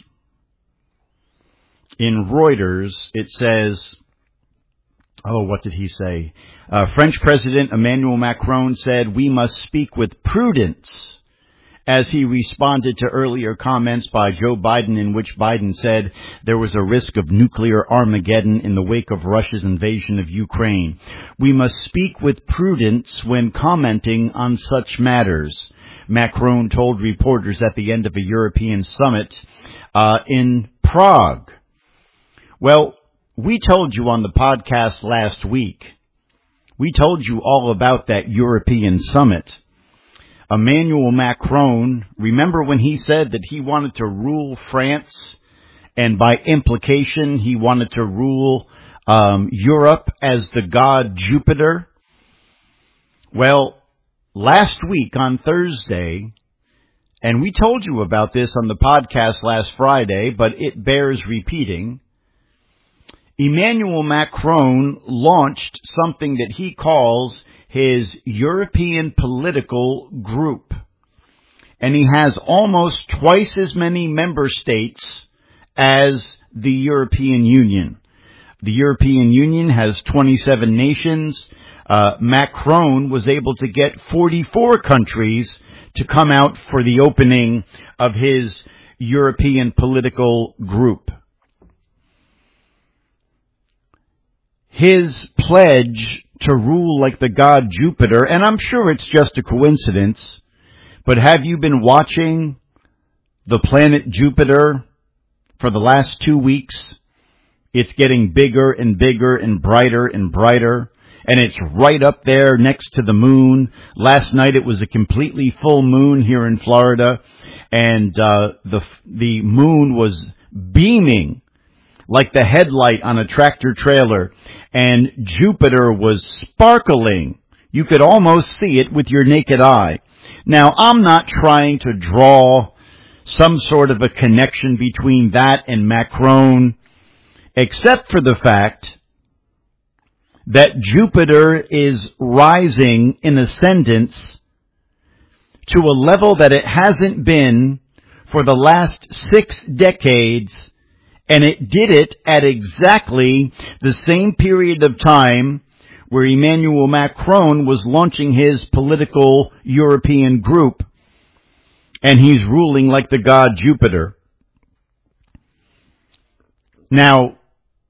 In Reuters, it says, what did he say? French President Emmanuel Macron said we must speak with prudence as he responded to earlier comments by Joe Biden in which Biden said there was a risk of nuclear Armageddon in the wake of Russia's invasion of Ukraine. We must speak with prudence when commenting on such matters, Macron told reporters at the end of a European summit in Prague. Well, we told you on the podcast last week, we told you all about that European summit. Emmanuel Macron, remember when he said that he wanted to rule France, and by implication he wanted to rule Europe as the god Jupiter? Well, last week on Thursday, and we told you about this on the podcast last Friday, but it bears repeating, Emmanuel Macron launched something that he calls his European political group. And he has almost twice as many member states as the European Union. The European Union has 27 nations. Macron was able to get 44 countries to come out for the opening of his European political group. His pledge to rule like the god Jupiter, and I'm sure it's just a coincidence, but have you been watching the planet Jupiter for the last 2 weeks? It's getting bigger and bigger and brighter, and it's right up there next to the moon. Last night it was a completely full moon here in Florida, and the moon was beaming like the headlight on a tractor trailer, and Jupiter was sparkling. You could almost see it with your naked eye. Now, I'm not trying to draw some sort of a connection between that and Macron, except for the fact that Jupiter is rising in ascendance to a level that it hasn't been for the last 6 decades, and it did it at exactly the same period of time where Emmanuel Macron was launching his political European group, and he's ruling like the god Jupiter. Now,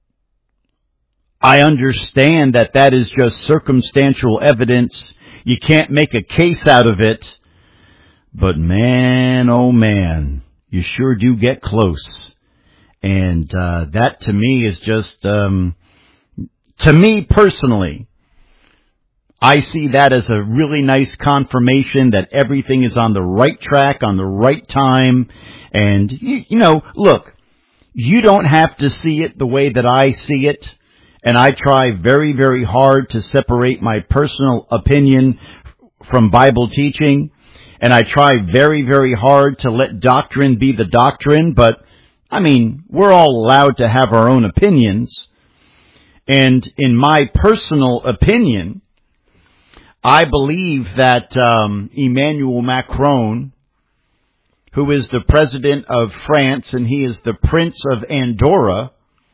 I understand that that is just circumstantial evidence. You can't make a case out of it. But man, oh man, you sure do get close. And that to me is just, to me personally, I see that as a really nice confirmation that everything is on the right track, on the right time. And, you know, look, you don't have to see it the way that I see it. And I try very, very hard to separate my personal opinion from Bible teaching. And I try very, very hard to let doctrine be the doctrine. But, I mean, we're all allowed to have our own opinions. And in my personal opinion, I believe that Emmanuel Macron, who is the president of France and he is the Prince of Andorra,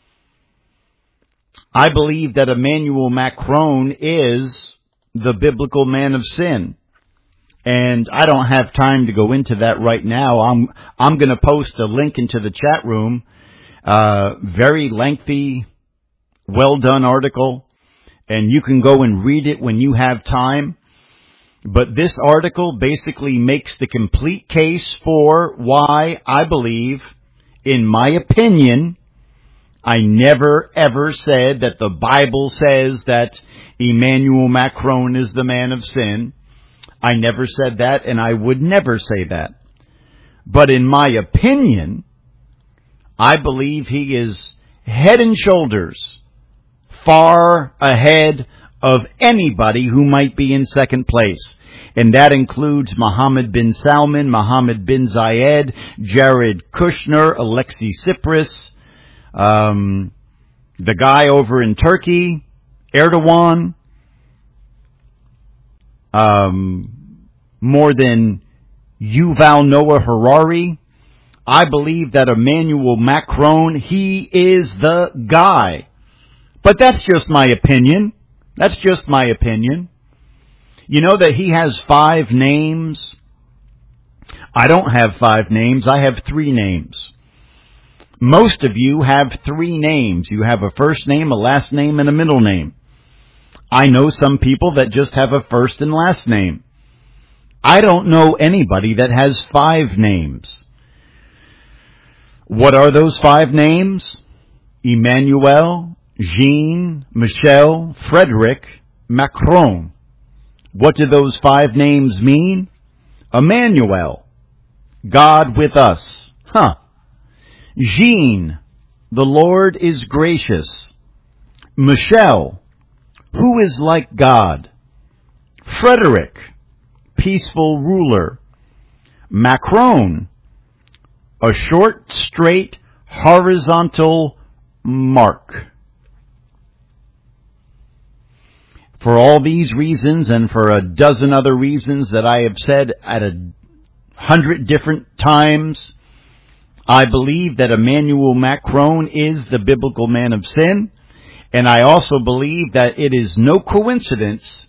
I believe that Emmanuel Macron is the biblical man of sin. And I don't have time to go into that right now. I'm going to post a link into the chat room. Very lengthy, well done article. And you can go and read it when you have time. But this article basically makes the complete case for why I believe, in my opinion, I never ever said that the Bible says that Emmanuel Macron is the man of sin. I never said that, and I would never say that. But in my opinion, I believe he is head and shoulders far ahead of anybody who might be in second place. And that includes Mohammed bin Salman, Mohammed bin Zayed, Jared Kushner, Alexei Tsipras, the guy over in Turkey, Erdogan, more than Yuval Noah Harari. I believe that Emmanuel Macron, he is the guy. But that's just my opinion. That's just my opinion. You know that he has 5 names? I don't have 5 names. I have 3 names. Most of you have 3 names. You have a first name, a last name, and a middle name. I know some people that just have a first and last name. I don't know anybody that has 5 names. What are those 5 names? Emmanuel, Jean, Michel, Frederick, Macron. What do those 5 names mean? Emmanuel, God with us. Jean, the Lord is gracious. Michel, who is like God? Frederick, peaceful ruler. Macron, a short, straight, horizontal mark. For all these reasons and for a dozen other reasons that I have said at 100 different times, I believe that Emmanuel Macron is the biblical man of sin. And I also believe that it is no coincidence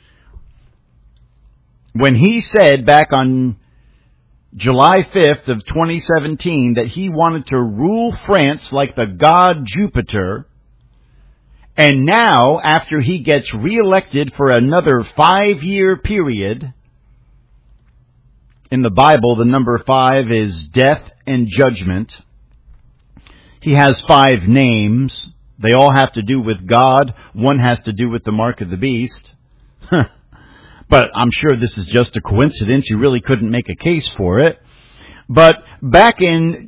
when he said back on July 5th of 2017 that he wanted to rule France like the god Jupiter. And now, after he gets reelected for another 5-year period, in the Bible, the number 5 is death and judgment. He has 5 names. They all have to do with God. One has to do with the mark of the beast. But I'm sure this is just a coincidence. You really couldn't make a case for it. But back in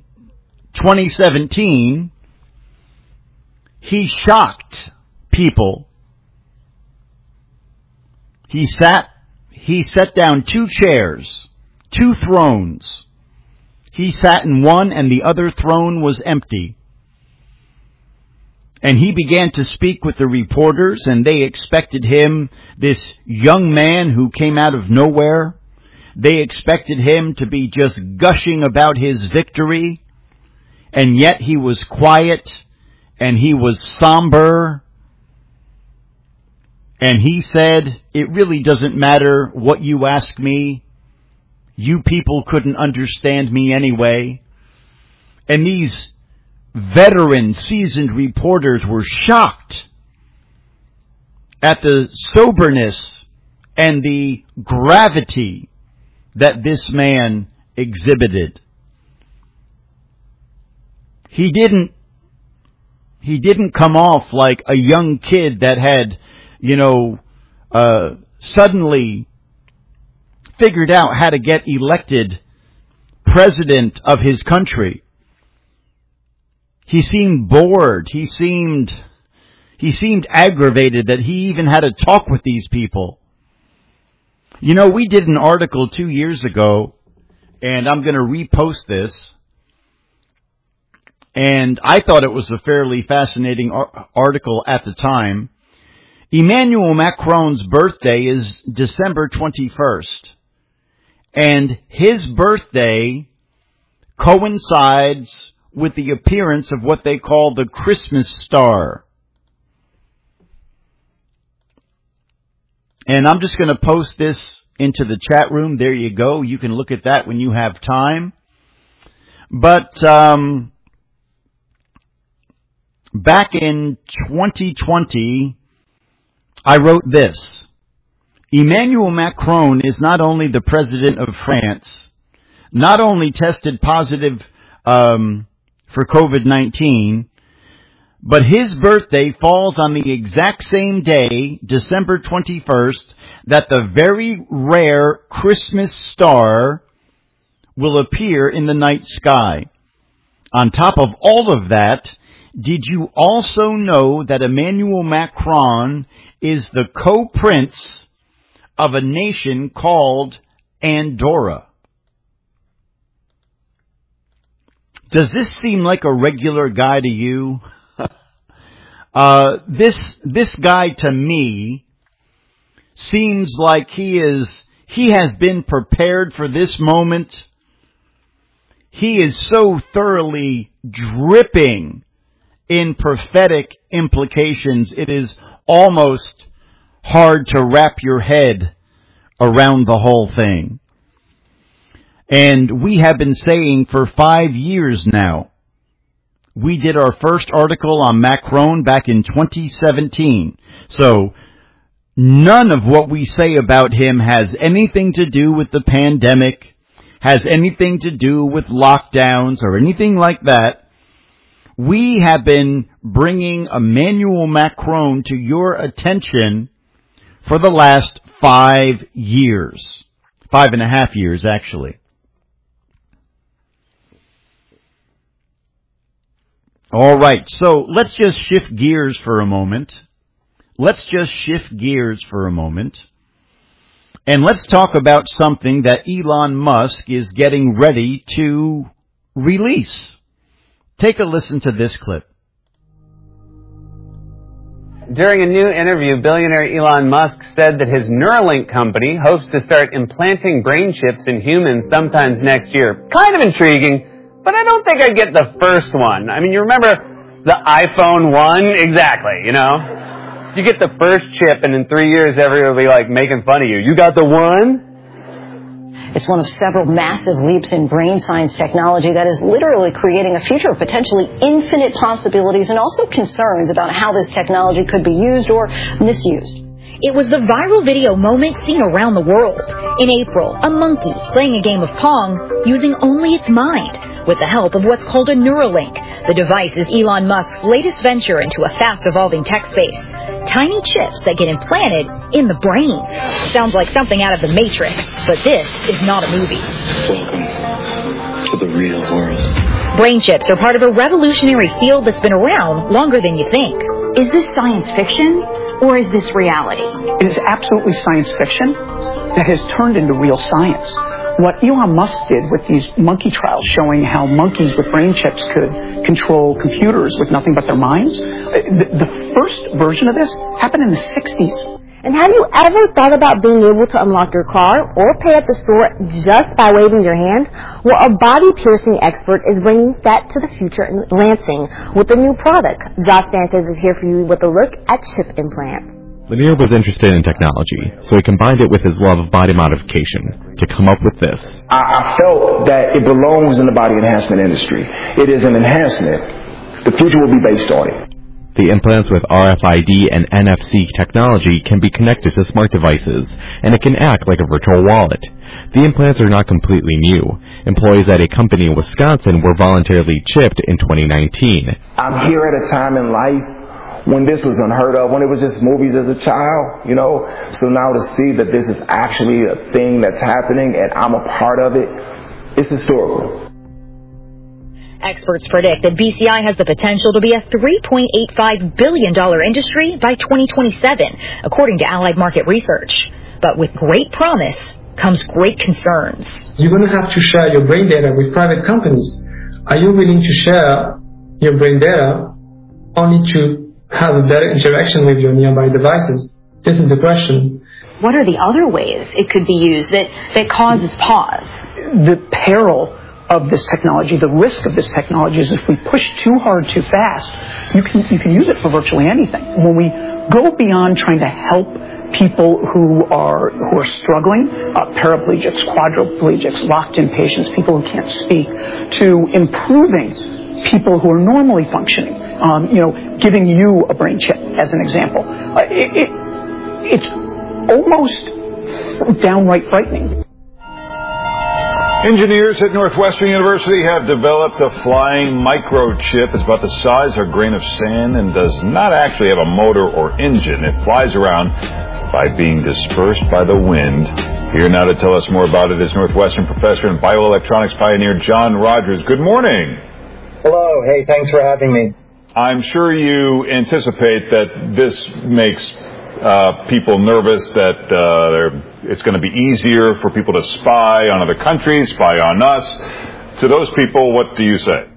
2017, he shocked people. He set down 2 chairs, 2 thrones. He sat in one and the other throne was empty. And he began to speak with the reporters, and they expected him, this young man who came out of nowhere, they expected him to be just gushing about his victory. And yet he was quiet, and he was somber. And he said, it really doesn't matter what you ask me. You people couldn't understand me anyway. And these veteran, seasoned reporters were shocked at the soberness and the gravity that this man exhibited. He didn't come off like a young kid that had, suddenly figured out how to get elected president of his country. He seemed bored. He seemed aggravated that he even had to talk with these people. We did an article 2 years ago, and I'm going to repost this. And I thought it was a fairly fascinating article at the time. Emmanuel Macron's birthday is December 21st. And his birthday coincides with the appearance of what they call the Christmas star. And I'm just going to post this into the chat room. There you go. You can look at that when you have time. But back in 2020, I wrote this. Emmanuel Macron is not only the president of France, not only tested positive for COVID-19, but his birthday falls on the exact same day, December 21st, that the very rare Christmas star will appear in the night sky. On top of all of that, did you also know that Emmanuel Macron is the co-prince of a nation called Andorra? Does this seem like a regular guy to you? This guy to me seems like he has been prepared for this moment. He is so thoroughly dripping in prophetic implications. It is almost hard to wrap your head around the whole thing. And we have been saying for 5 years now, we did our first article on Macron back in 2017. So none of what we say about him has anything to do with the pandemic, has anything to do with lockdowns or anything like that. We have been bringing Emmanuel Macron to your attention for the last 5 years. 5.5 years, actually. All right, so let's just shift gears for a moment. And let's talk about something that Elon Musk is getting ready to release. Take a listen to this clip. During a new interview, billionaire Elon Musk said that his Neuralink company hopes to start implanting brain chips in humans sometime next year. Kind of intriguing. But I don't think I'd get the first one. I mean, you remember the iPhone 1? Exactly, You get the first chip, and in 3 years, everyone will be, making fun of you. You got the one? It's one of several massive leaps in brain science technology that is literally creating a future of potentially infinite possibilities and also concerns about how this technology could be used or misused. It was the viral video moment seen around the world. In April, a monkey playing a game of Pong using only its mind with the help of what's called a Neuralink. The device is Elon Musk's latest venture into a fast-evolving tech space. Tiny chips that get implanted in the brain. Sounds like something out of The Matrix, but this is not a movie. Welcome to the real world. Brain chips are part of a revolutionary field that's been around longer than you think. Is this science fiction? Or is this reality? It is absolutely science fiction that has turned into real science. What Elon Musk did with these monkey trials showing how monkeys with brain chips could control computers with nothing but their minds, the first version of this happened in the 60s. And have you ever thought about being able to unlock your car or pay at the store just by waving your hand? Well, a body-piercing expert is bringing that to the future in Lansing with a new product. Josh Sanchez is here for you with a look at chip implants. Lanier was interested in technology, so he combined it with his love of body modification to come up with this. I felt that it belongs in the body enhancement industry. It is an enhancement. The future will be based on it. The implants with RFID and NFC technology can be connected to smart devices, and it can act like a virtual wallet. The implants are not completely new. Employees at a company in Wisconsin were voluntarily chipped in 2019. I'm here at a time in life when this was unheard of, when it was just movies as a child, you know. So now to see that this is actually a thing that's happening and I'm a part of it, it's historical. Experts predict that BCI has the potential to be a $3.85 billion industry by 2027, according to Allied Market Research. But with great promise comes great concerns. You're going to have to share your brain data with private companies. Are you willing to share your brain data only to have a better interaction with your nearby devices? This is the question. What are the other ways it could be used that causes pause? The peril of this technology, the risk of this technology is if we push too hard, too fast, you can use it for virtually anything. When we go beyond trying to help people who are struggling, paraplegics, quadriplegics, locked-in patients, people who can't speak, to improving people who are normally functioning, giving you a brain chip as an example, it's almost downright frightening. Engineers at Northwestern University have developed a flying microchip. It's about the size of a grain of sand and does not actually have a motor or engine. It flies around by being dispersed by the wind. Here now to tell us more about it is Northwestern professor and bioelectronics pioneer John Rogers. Good morning. Hello. Hey, thanks for having me. I'm sure you anticipate that this makes people nervous, that it's going to be easier for people to spy on other countries, spy on us. To those people, what do you say?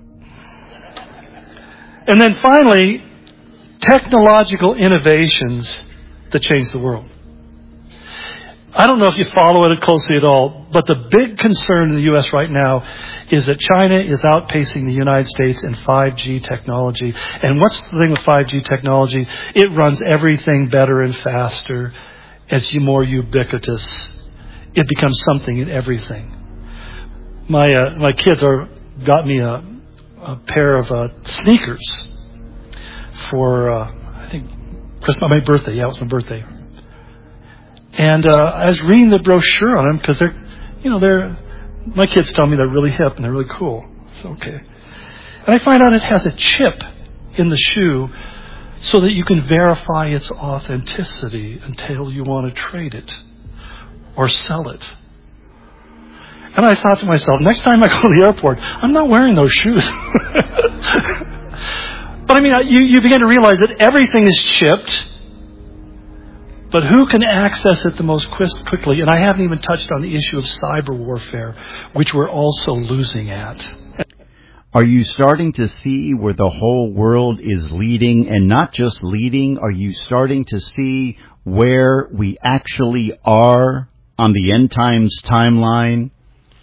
And then finally, technological innovations that change the world. I don't know if you follow it closely at all, but the big concern in the U.S. right now is that China is outpacing the United States in 5G technology. And what's the thing with 5G technology? It runs everything better and faster. It's more ubiquitous. It becomes something in everything. My kids got me a pair of sneakers for I think my birthday. Yeah, it was my birthday. And I was reading the brochure on them because my kids tell me they're really hip and they're really cool. It's okay. And I find out it has a chip in the shoe so that you can verify its authenticity until you want to trade it or sell it. And I thought to myself, next time I go to the airport, I'm not wearing those shoes. But I mean, you begin to realize that everything is chipped. But who can access it the most quickly? And I haven't even touched on the issue of cyber warfare, which we're also losing at. Are you starting to see where the whole world is leading? And not just leading, are you starting to see where we actually are on the end times timeline?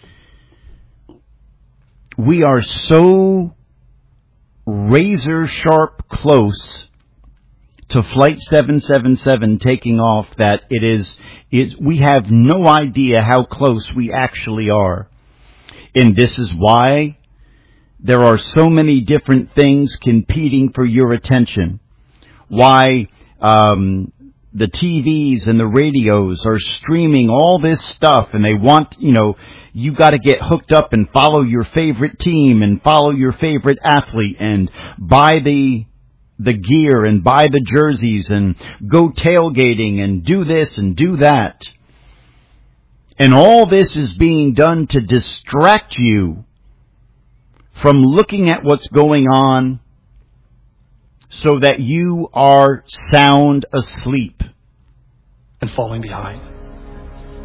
We are so razor sharp close to Flight 777 taking off that we have no idea how close we actually are. And this is why there are so many different things competing for your attention. Why the TVs and the radios are streaming all this stuff, and they want, you got to get hooked up and follow your favorite team and follow your favorite athlete and buy the gear and buy the jerseys and go tailgating and do this and do that. And all this is being done to distract you from looking at what's going on so that you are sound asleep and falling behind.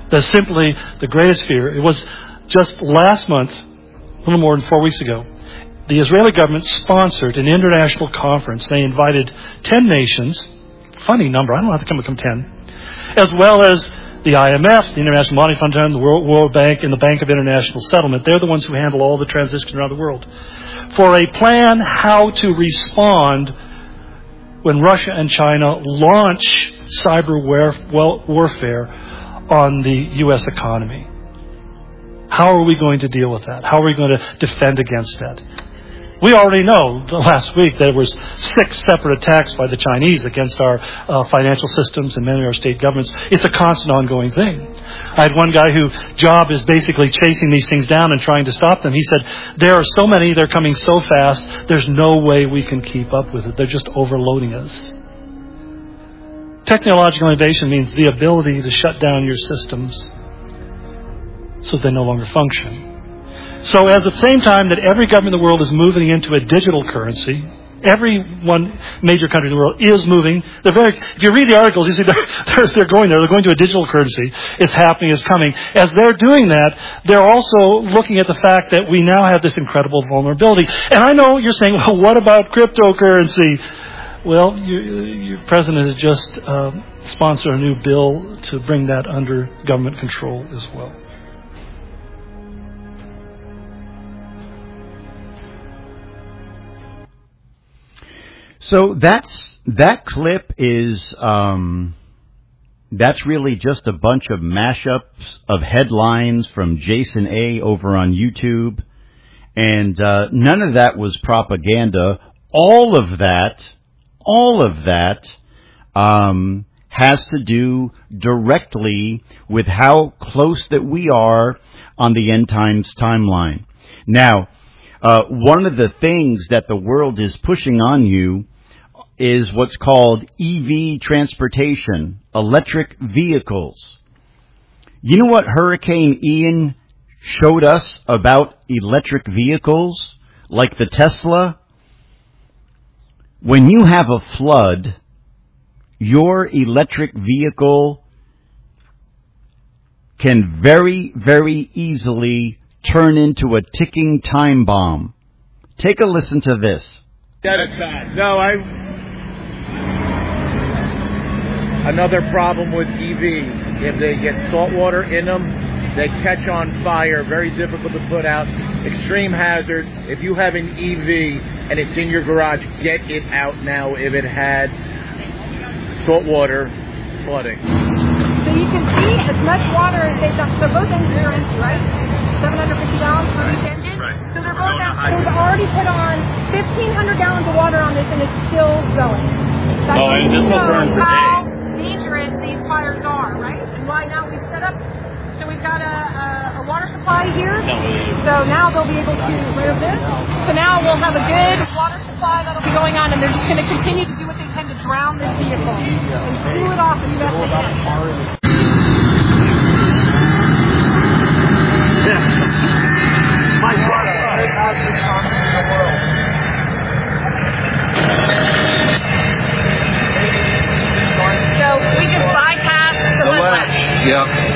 That's simply the greatest fear. It was just last month, a little more than 4 weeks ago, the Israeli government sponsored an international conference. They invited 10 nations, funny number, I don't know how to come 10, as well as the IMF, the International Monetary Fund, the World Bank, and the Bank of International Settlement. They're the ones who handle all the transitions around the world, for a plan how to respond when Russia and China launch cyber warfare on the U.S. economy. How are we going to deal with that? How are we going to defend against that? We already know last week there was 6 separate attacks by the Chinese against our financial systems and many of our state governments. It's a constant ongoing thing. I had one guy whose job is basically chasing these things down and trying to stop them. He said, there are so many, they're coming so fast, there's no way we can keep up with it. They're just overloading us. Technological innovation means the ability to shut down your systems so they no longer function. So at the same time that every government in the world is moving into a digital currency, every one major country in the world is moving. If you read the articles, you see they're going there. They're going to a digital currency. It's happening, it's coming. As they're doing that, they're also looking at the fact that we now have this incredible vulnerability. And I know you're saying, well, what about cryptocurrency? Well, your president has just sponsored a new bill to bring that under government control as well. So that clip is that's really just a bunch of mashups of headlines from Jason A. over on YouTube, and none of that was propaganda. All of that has to do directly with how close that we are on the end times timeline. Now, one of the things that the world is pushing on you is what's called EV transportation, electric vehicles. You know what Hurricane Ian showed us about electric vehicles, like the Tesla? When you have a flood, your electric vehicle can very, very easily turn into a ticking time bomb. Take a listen to this. Another problem with EVs, if they get salt water in them, they catch on fire, very difficult to put out, extreme hazard. If you have an EV and it's in your garage, get it out now if it had salt water flooding. So you can see as much water as they've done. So both engines are empty, right? 750 gallons for each engine. Right. So they're both out. So they've already put on 1,500 gallons of water on this, and it's still going. So and this will burn for days. Dangerous these fires are, right? And why now we've set up. So we've got a water supply here. So now they'll be able to remove this. So now we'll have a good water supply that'll be going on, and they're just going to continue to do what they can to drown this vehicle and cool it off as best they can. My father, in the world. So we just bypass the ledge. Yeah.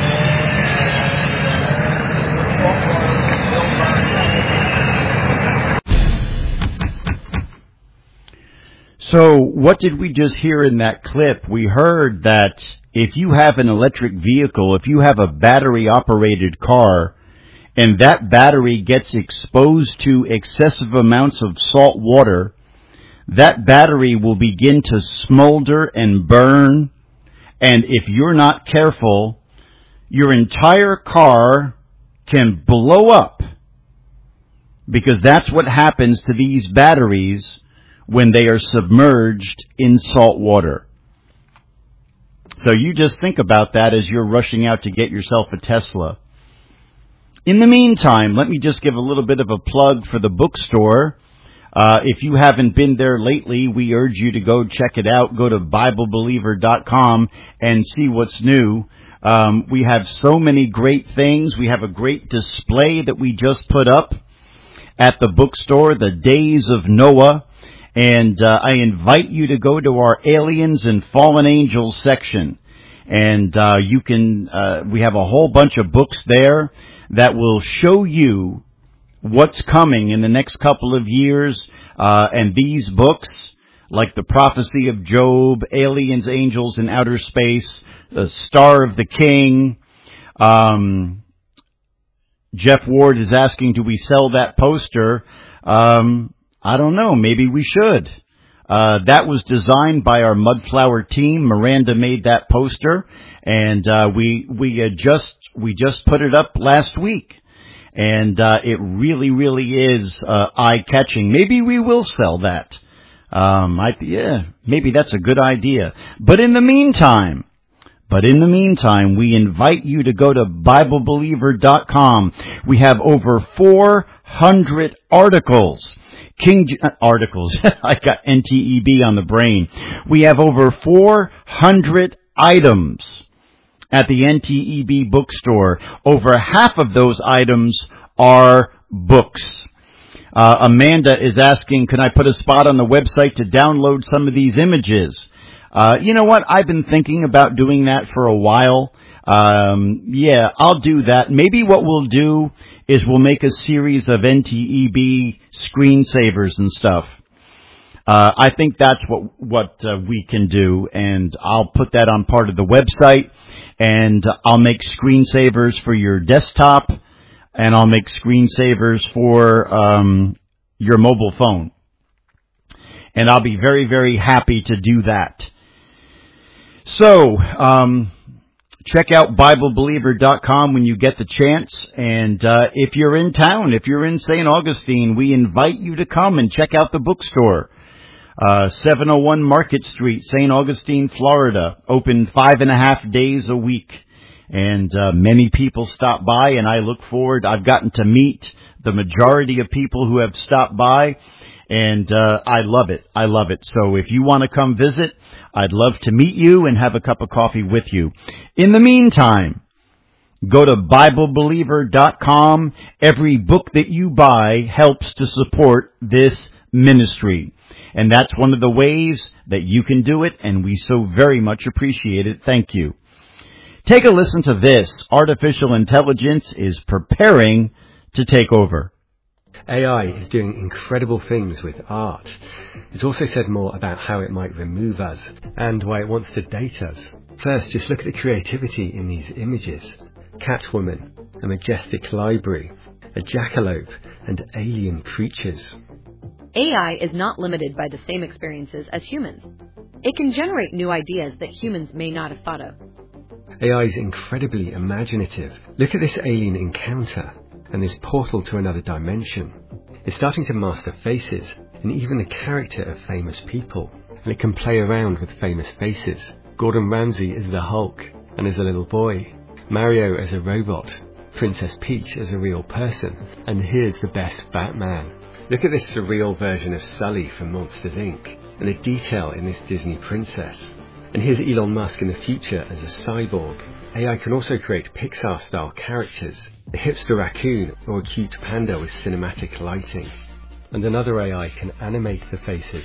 So what did we just hear in that clip? We heard that if you have an electric vehicle, if you have a battery-operated car, and that battery gets exposed to excessive amounts of salt water, that battery will begin to smolder and burn, and if you're not careful, your entire car can blow up, because that's what happens to these batteries when they are submerged in salt water. So you just think about that as you're rushing out to get yourself a Tesla. In the meantime, let me just give a little bit of a plug for the bookstore. If you haven't been there lately, we urge you to go check it out. Go to BibleBeliever.com and see what's new. We have so many great things. We have a great display that we just put up at the bookstore, The Days of Noah. And I invite you to go to our Aliens and Fallen Angels section. And you can, we have a whole bunch of books there that will show you what's coming in the next couple of years. And these books, like The Prophecy of Job, Aliens, Angels in Outer Space, The Star of the King. Jeff Ward is asking, do we sell that poster? I don't know. Maybe we should. That was designed by our Mudflower team. Miranda made that poster, and we just put it up last week. And it really, really is eye-catching. Maybe we will sell that. Maybe that's a good idea. But in the meantime, we invite you to go to BibleBeliever.com. We have over 400 articles. I got NTEB on the brain. We have over 400 items at the NTEB bookstore. Over half of those items are books. Amanda is asking, can I put a spot on the website to download some of these images? You know what? I've been thinking about doing that for a while. I'll do that. Maybe what we'll do is we'll make a series of NTEB screensavers and stuff. I think that's what we can do, and I'll put that on part of the website, and I'll make screensavers for your desktop, and I'll make screensavers for your mobile phone. And I'll be very, very happy to do that. So, check out BibleBeliever.com when you get the chance. And if you're in town, if you're in St. Augustine, we invite you to come and check out the bookstore. 701 Market Street, St. Augustine, Florida. Open 5.5 days a week. And many people stop by, and I look forward. I've gotten to meet the majority of people who have stopped by. And I love it. I love it. So if you want to come visit, I'd love to meet you and have a cup of coffee with you. In the meantime, go to BibleBeliever.com. Every book that you buy helps to support this ministry. And that's one of the ways that you can do it, and we so very much appreciate it. Thank you. Take a listen to this. Artificial intelligence is preparing to take over. AI is doing incredible things with art. It's also said more about how it might remove us and why it wants to date us. First, just look at the creativity in these images. Catwoman, a majestic library, a jackalope, and alien creatures. AI is not limited by the same experiences as humans. It can generate new ideas that humans may not have thought of. AI is incredibly imaginative. Look at this alien encounter and this portal to another dimension. It's starting to master faces and even the character of famous people. And it can play around with famous faces. Gordon Ramsay as the Hulk and as a little boy. Mario as a robot. Princess Peach as a real person. And here's the best Batman. Look at this surreal version of Sully from Monsters, Inc. and the detail in this Disney princess. And here's Elon Musk in the future as a cyborg. AI can also create Pixar-style characters, a hipster raccoon or a cute panda with cinematic lighting. And another AI can animate the faces.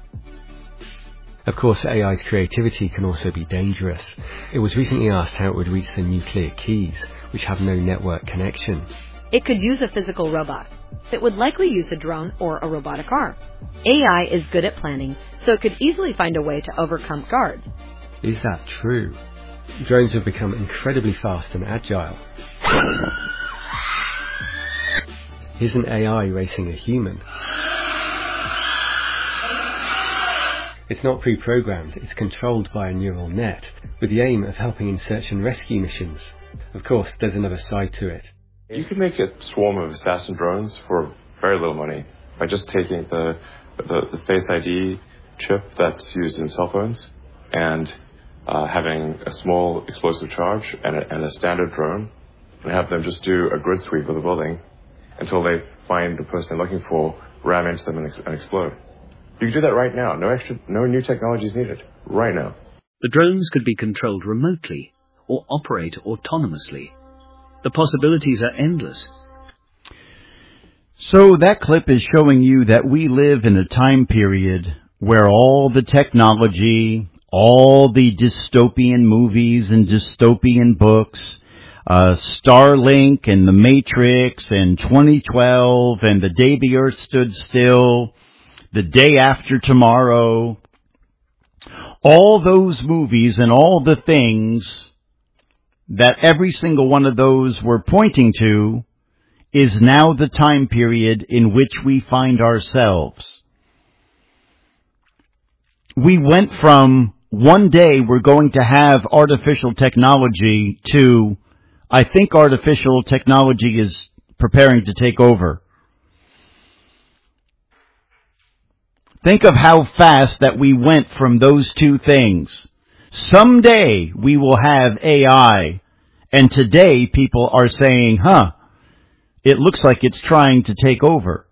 Of course, AI's creativity can also be dangerous. It was recently asked how it would reach the nuclear keys, which have no network connection. It could use a physical robot. It would likely use a drone or a robotic arm. AI is good at planning, so it could easily find a way to overcome guards. Is that true? Drones have become incredibly fast and agile. Here's an AI racing a human. It's not pre-programmed, it's controlled by a neural net, with the aim of helping in search and rescue missions. Of course, there's another side to it. You can make a swarm of assassin drones for very little money by just taking the Face ID chip that's used in cell phones and having a small explosive charge and a standard drone, and have them just do a grid sweep of the building until they find the person they're looking for, ram into them and explode. You can do that right now. No new technology is needed. Right now. The drones could be controlled remotely or operate autonomously. The possibilities are endless. So that clip is showing you that we live in a time period where all the technology, all the dystopian movies and dystopian books, Starlink and The Matrix and 2012 and The Day the Earth Stood Still, The Day After Tomorrow, all those movies and all the things that every single one of those were pointing to is now the time period in which we find ourselves. We went from one day we're going to have artificial technology to I think artificial technology is preparing to take over. Think of how fast that we went from those two things. Someday we will have AI, and today people are saying, it looks like it's trying to take over.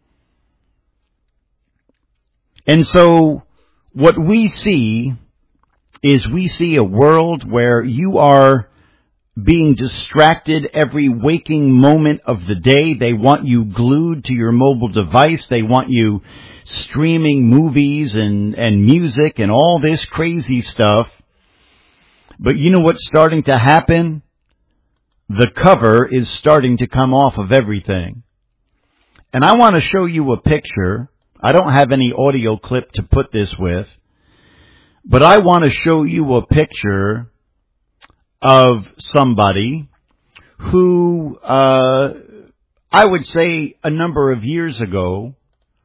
And so what we see is we see a world where you are being distracted every waking moment of the day. They want you glued to your mobile device. They want you streaming movies and music and all this crazy stuff. But you know what's starting to happen? The cover is starting to come off of everything. And I want to show you a picture. I don't have any audio clip to put this with, but I want to show you a picture of somebody who, I would say a number of years ago,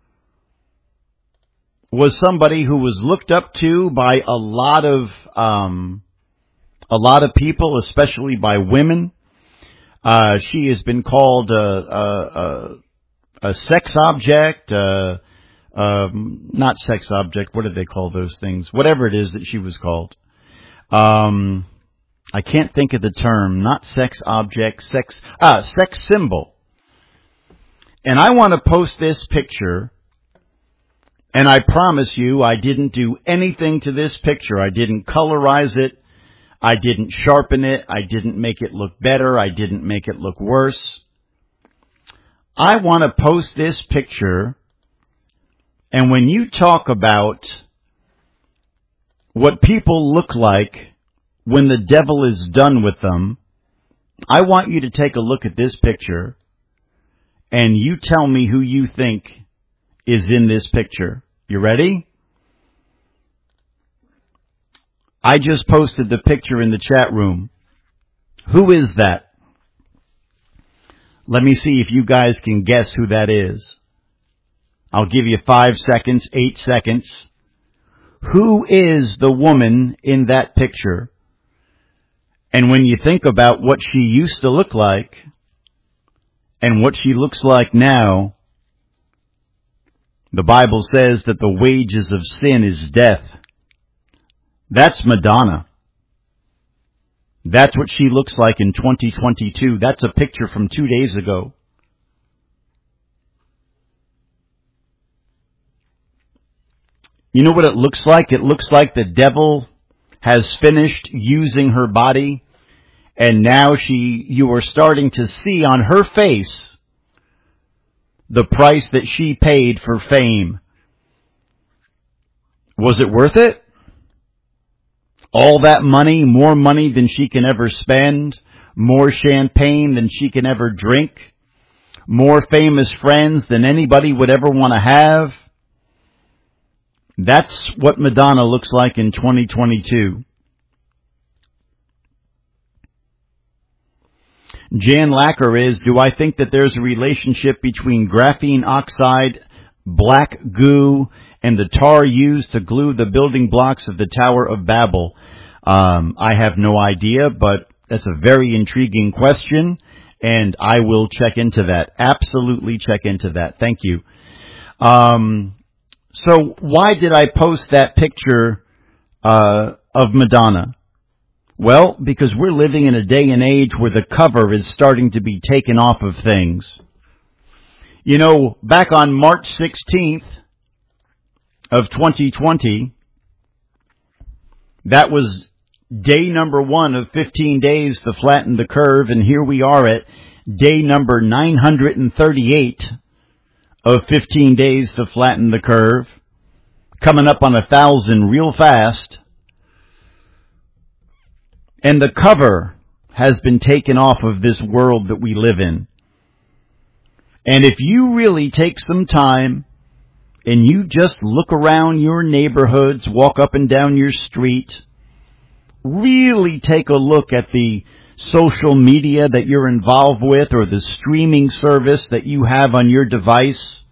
was somebody who was looked up to by a lot of people, especially by women. She has been called a sex object, not sex object. What do they call those things? Whatever it is that she was called. I can't think of the term. Not sex object, sex symbol. And I want to post this picture. And I promise you, I didn't do anything to this picture. I didn't colorize it. I didn't sharpen it. I didn't make it look better. I didn't make it look worse. I want to post this picture. And when you talk about what people look like when the devil is done with them, I want you to take a look at this picture. And you tell me who you think is in this picture. You ready? I just posted the picture in the chat room. Who is that? Let me see if you guys can guess who that is. I'll give you 5 seconds, 8 seconds. Who is the woman in that picture? And when you think about what she used to look like and what she looks like now, the Bible says that the wages of sin is death. That's Madonna. That's what she looks like in 2022. That's a picture from 2 days ago. You know what it looks like? It looks like the devil has finished using her body, and now you are starting to see on her face the price that she paid for fame. Was it worth it? All that money, more money than she can ever spend, more champagne than she can ever drink, more famous friends than anybody would ever want to have. That's what Madonna looks like in 2022. Jan Lacker is, do I think that there's a relationship between graphene oxide, black goo, and the tar used to glue the building blocks of the Tower of Babel? I have no idea, but that's a very intriguing question, and I will check into that. Absolutely check into that. Thank you. So why did I post that picture of Madonna? Well, because we're living in a day and age where the cover is starting to be taken off of things. You know, back on March 16th of 2020, that was day number 1 of 15 days to flatten the curve, and here we are at day number 938 of 15 days to flatten the curve, coming up on 1,000 real fast. And the cover has been taken off of this world that we live in. And if you really take some time and you just look around your neighborhoods, walk up and down your street, really take a look at the social media that you're involved with or the streaming service that you have on your device,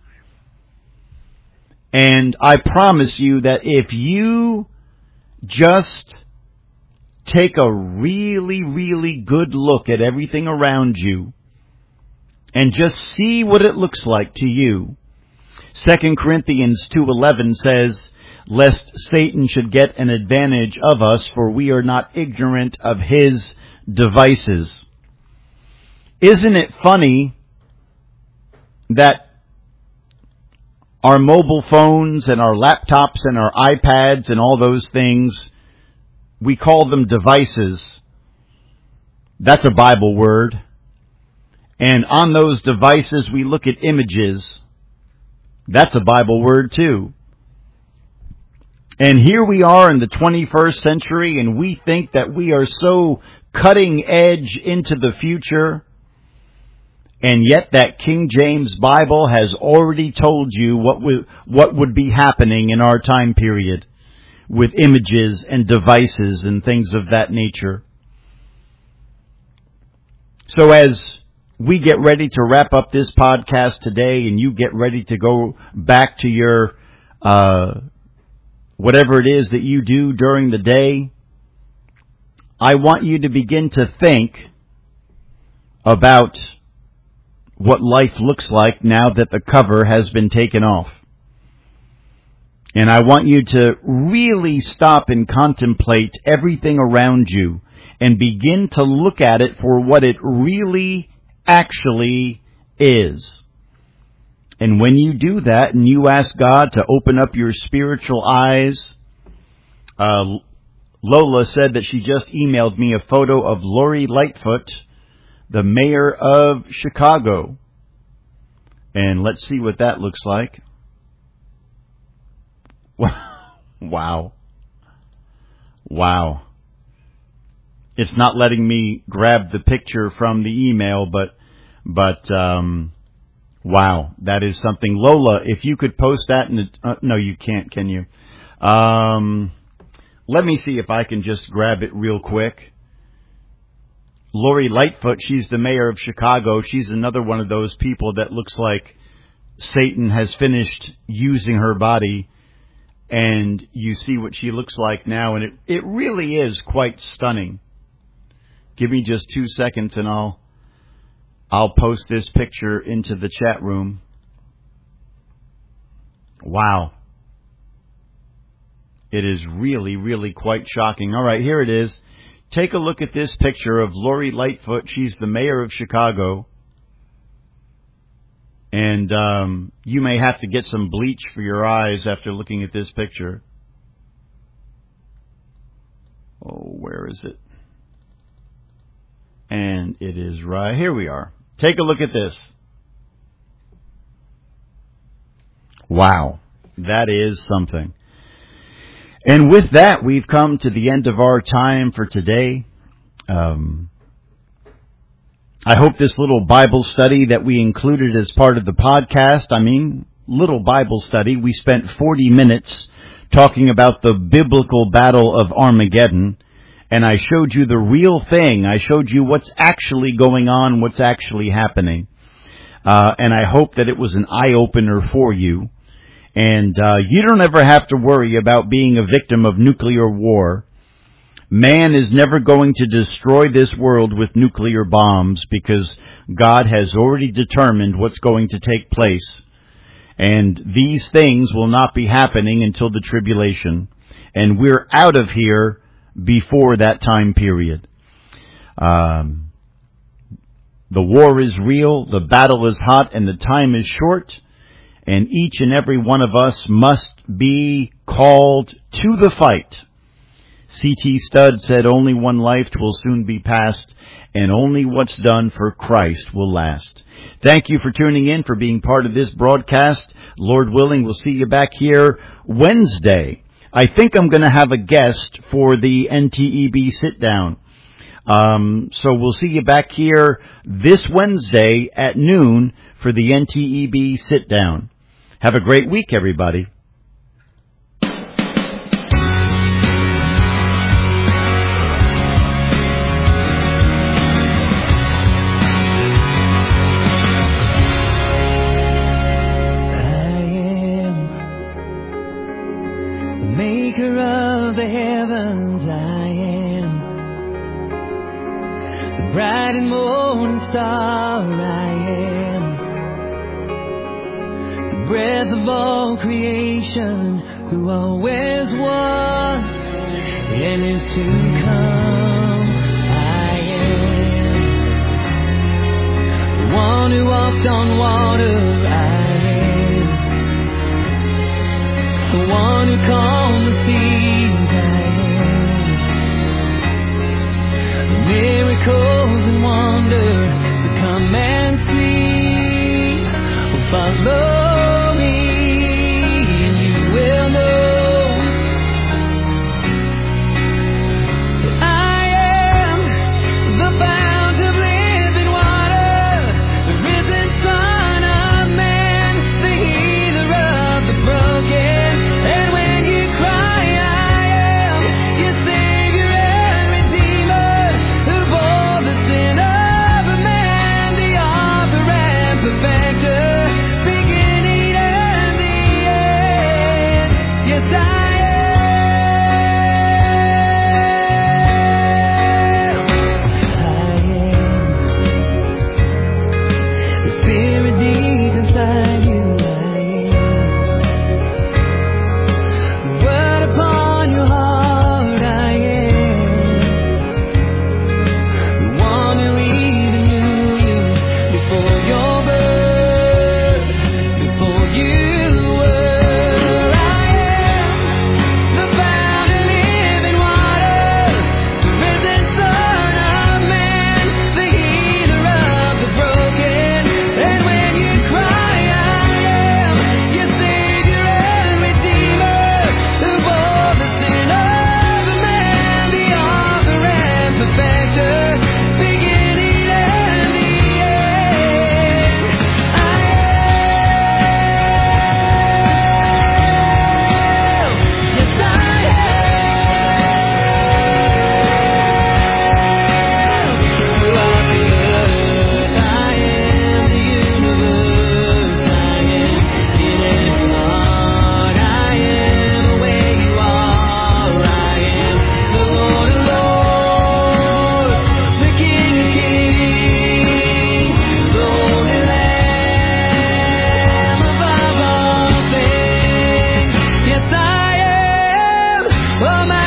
and I promise you that if you just take a really, really good look at everything around you and just see what it looks like to you. 2 Corinthians 2:11 says, "Lest Satan should get an advantage of us, for we are not ignorant of his devices." Isn't it funny that our mobile phones and our laptops and our iPads and all those things, we call them devices? That's a Bible word. And on those devices we look at images. That's a Bible word too. And here we are in the 21st century, and we think that we are so cutting edge into the future. And yet that King James Bible has already told you what would be happening in our time period with images and devices and things of that nature. So as we get ready to wrap up this podcast today and you get ready to go back to your whatever it is that you do during the day, I want you to begin to think about what life looks like now that the cover has been taken off. And I want you to really stop and contemplate everything around you and begin to look at it for what it really actually is. And when you do that and you ask God to open up your spiritual eyes, Lola said that she just emailed me a photo of Lori Lightfoot, the mayor of Chicago. And let's see what that looks like. Wow. Wow. It's not letting me grab the picture from the email, but wow, that is something. Lola, if you could post that in the, no, you can't, can you? Let me see if I can just grab it real quick. Lori Lightfoot, she's the mayor of Chicago. She's another one of those people that looks like Satan has finished using her body, and you see what she looks like now, and it really is quite stunning. Give me just 2 seconds and I'll post this picture into the chat room. Wow. It is really, really quite shocking. All right, here it is. Take a look at this picture of Lori Lightfoot. She's the mayor of Chicago. And you may have to get some bleach for your eyes after looking at this picture. Oh, where is it? And it is right here. We are. Take a look at this. Wow, that is something. And with that, we've come to the end of our time for today. I hope this little Bible study that we included as part of the podcast, little Bible study, we spent 40 minutes talking about the biblical battle of Armageddon, and I showed you the real thing. I showed you what's actually going on, what's actually happening. And I hope that it was an eye-opener for you. And you don't ever have to worry about being a victim of nuclear war. Man is never going to destroy this world with nuclear bombs because God has already determined what's going to take place. And these things will not be happening until the tribulation. And we're out of here before that time period. The war is real, the battle is hot, and the time is short. And each and every one of us must be called to the fight. C.T. Studd said, only one life will soon be past, and only what's done for Christ will last. Thank you for tuning in, for being part of this broadcast. Lord willing, we'll see you back here Wednesday. I think I'm going to have a guest for the NTEB sit-down. So we'll see you back here this Wednesday at noon for the NTEB sit down. Have a great week, everybody. Maker of the heavens, I am the bright and morning star, I am the breath of all creation, who always was and is to come. I am the one who walked on water, I am the one who calmed the seas, I am. Miracles and wonder, so come and see. Follow me, and you will know that I am the fount of living water, the risen Son of Man, the healer of the broken. Oh, my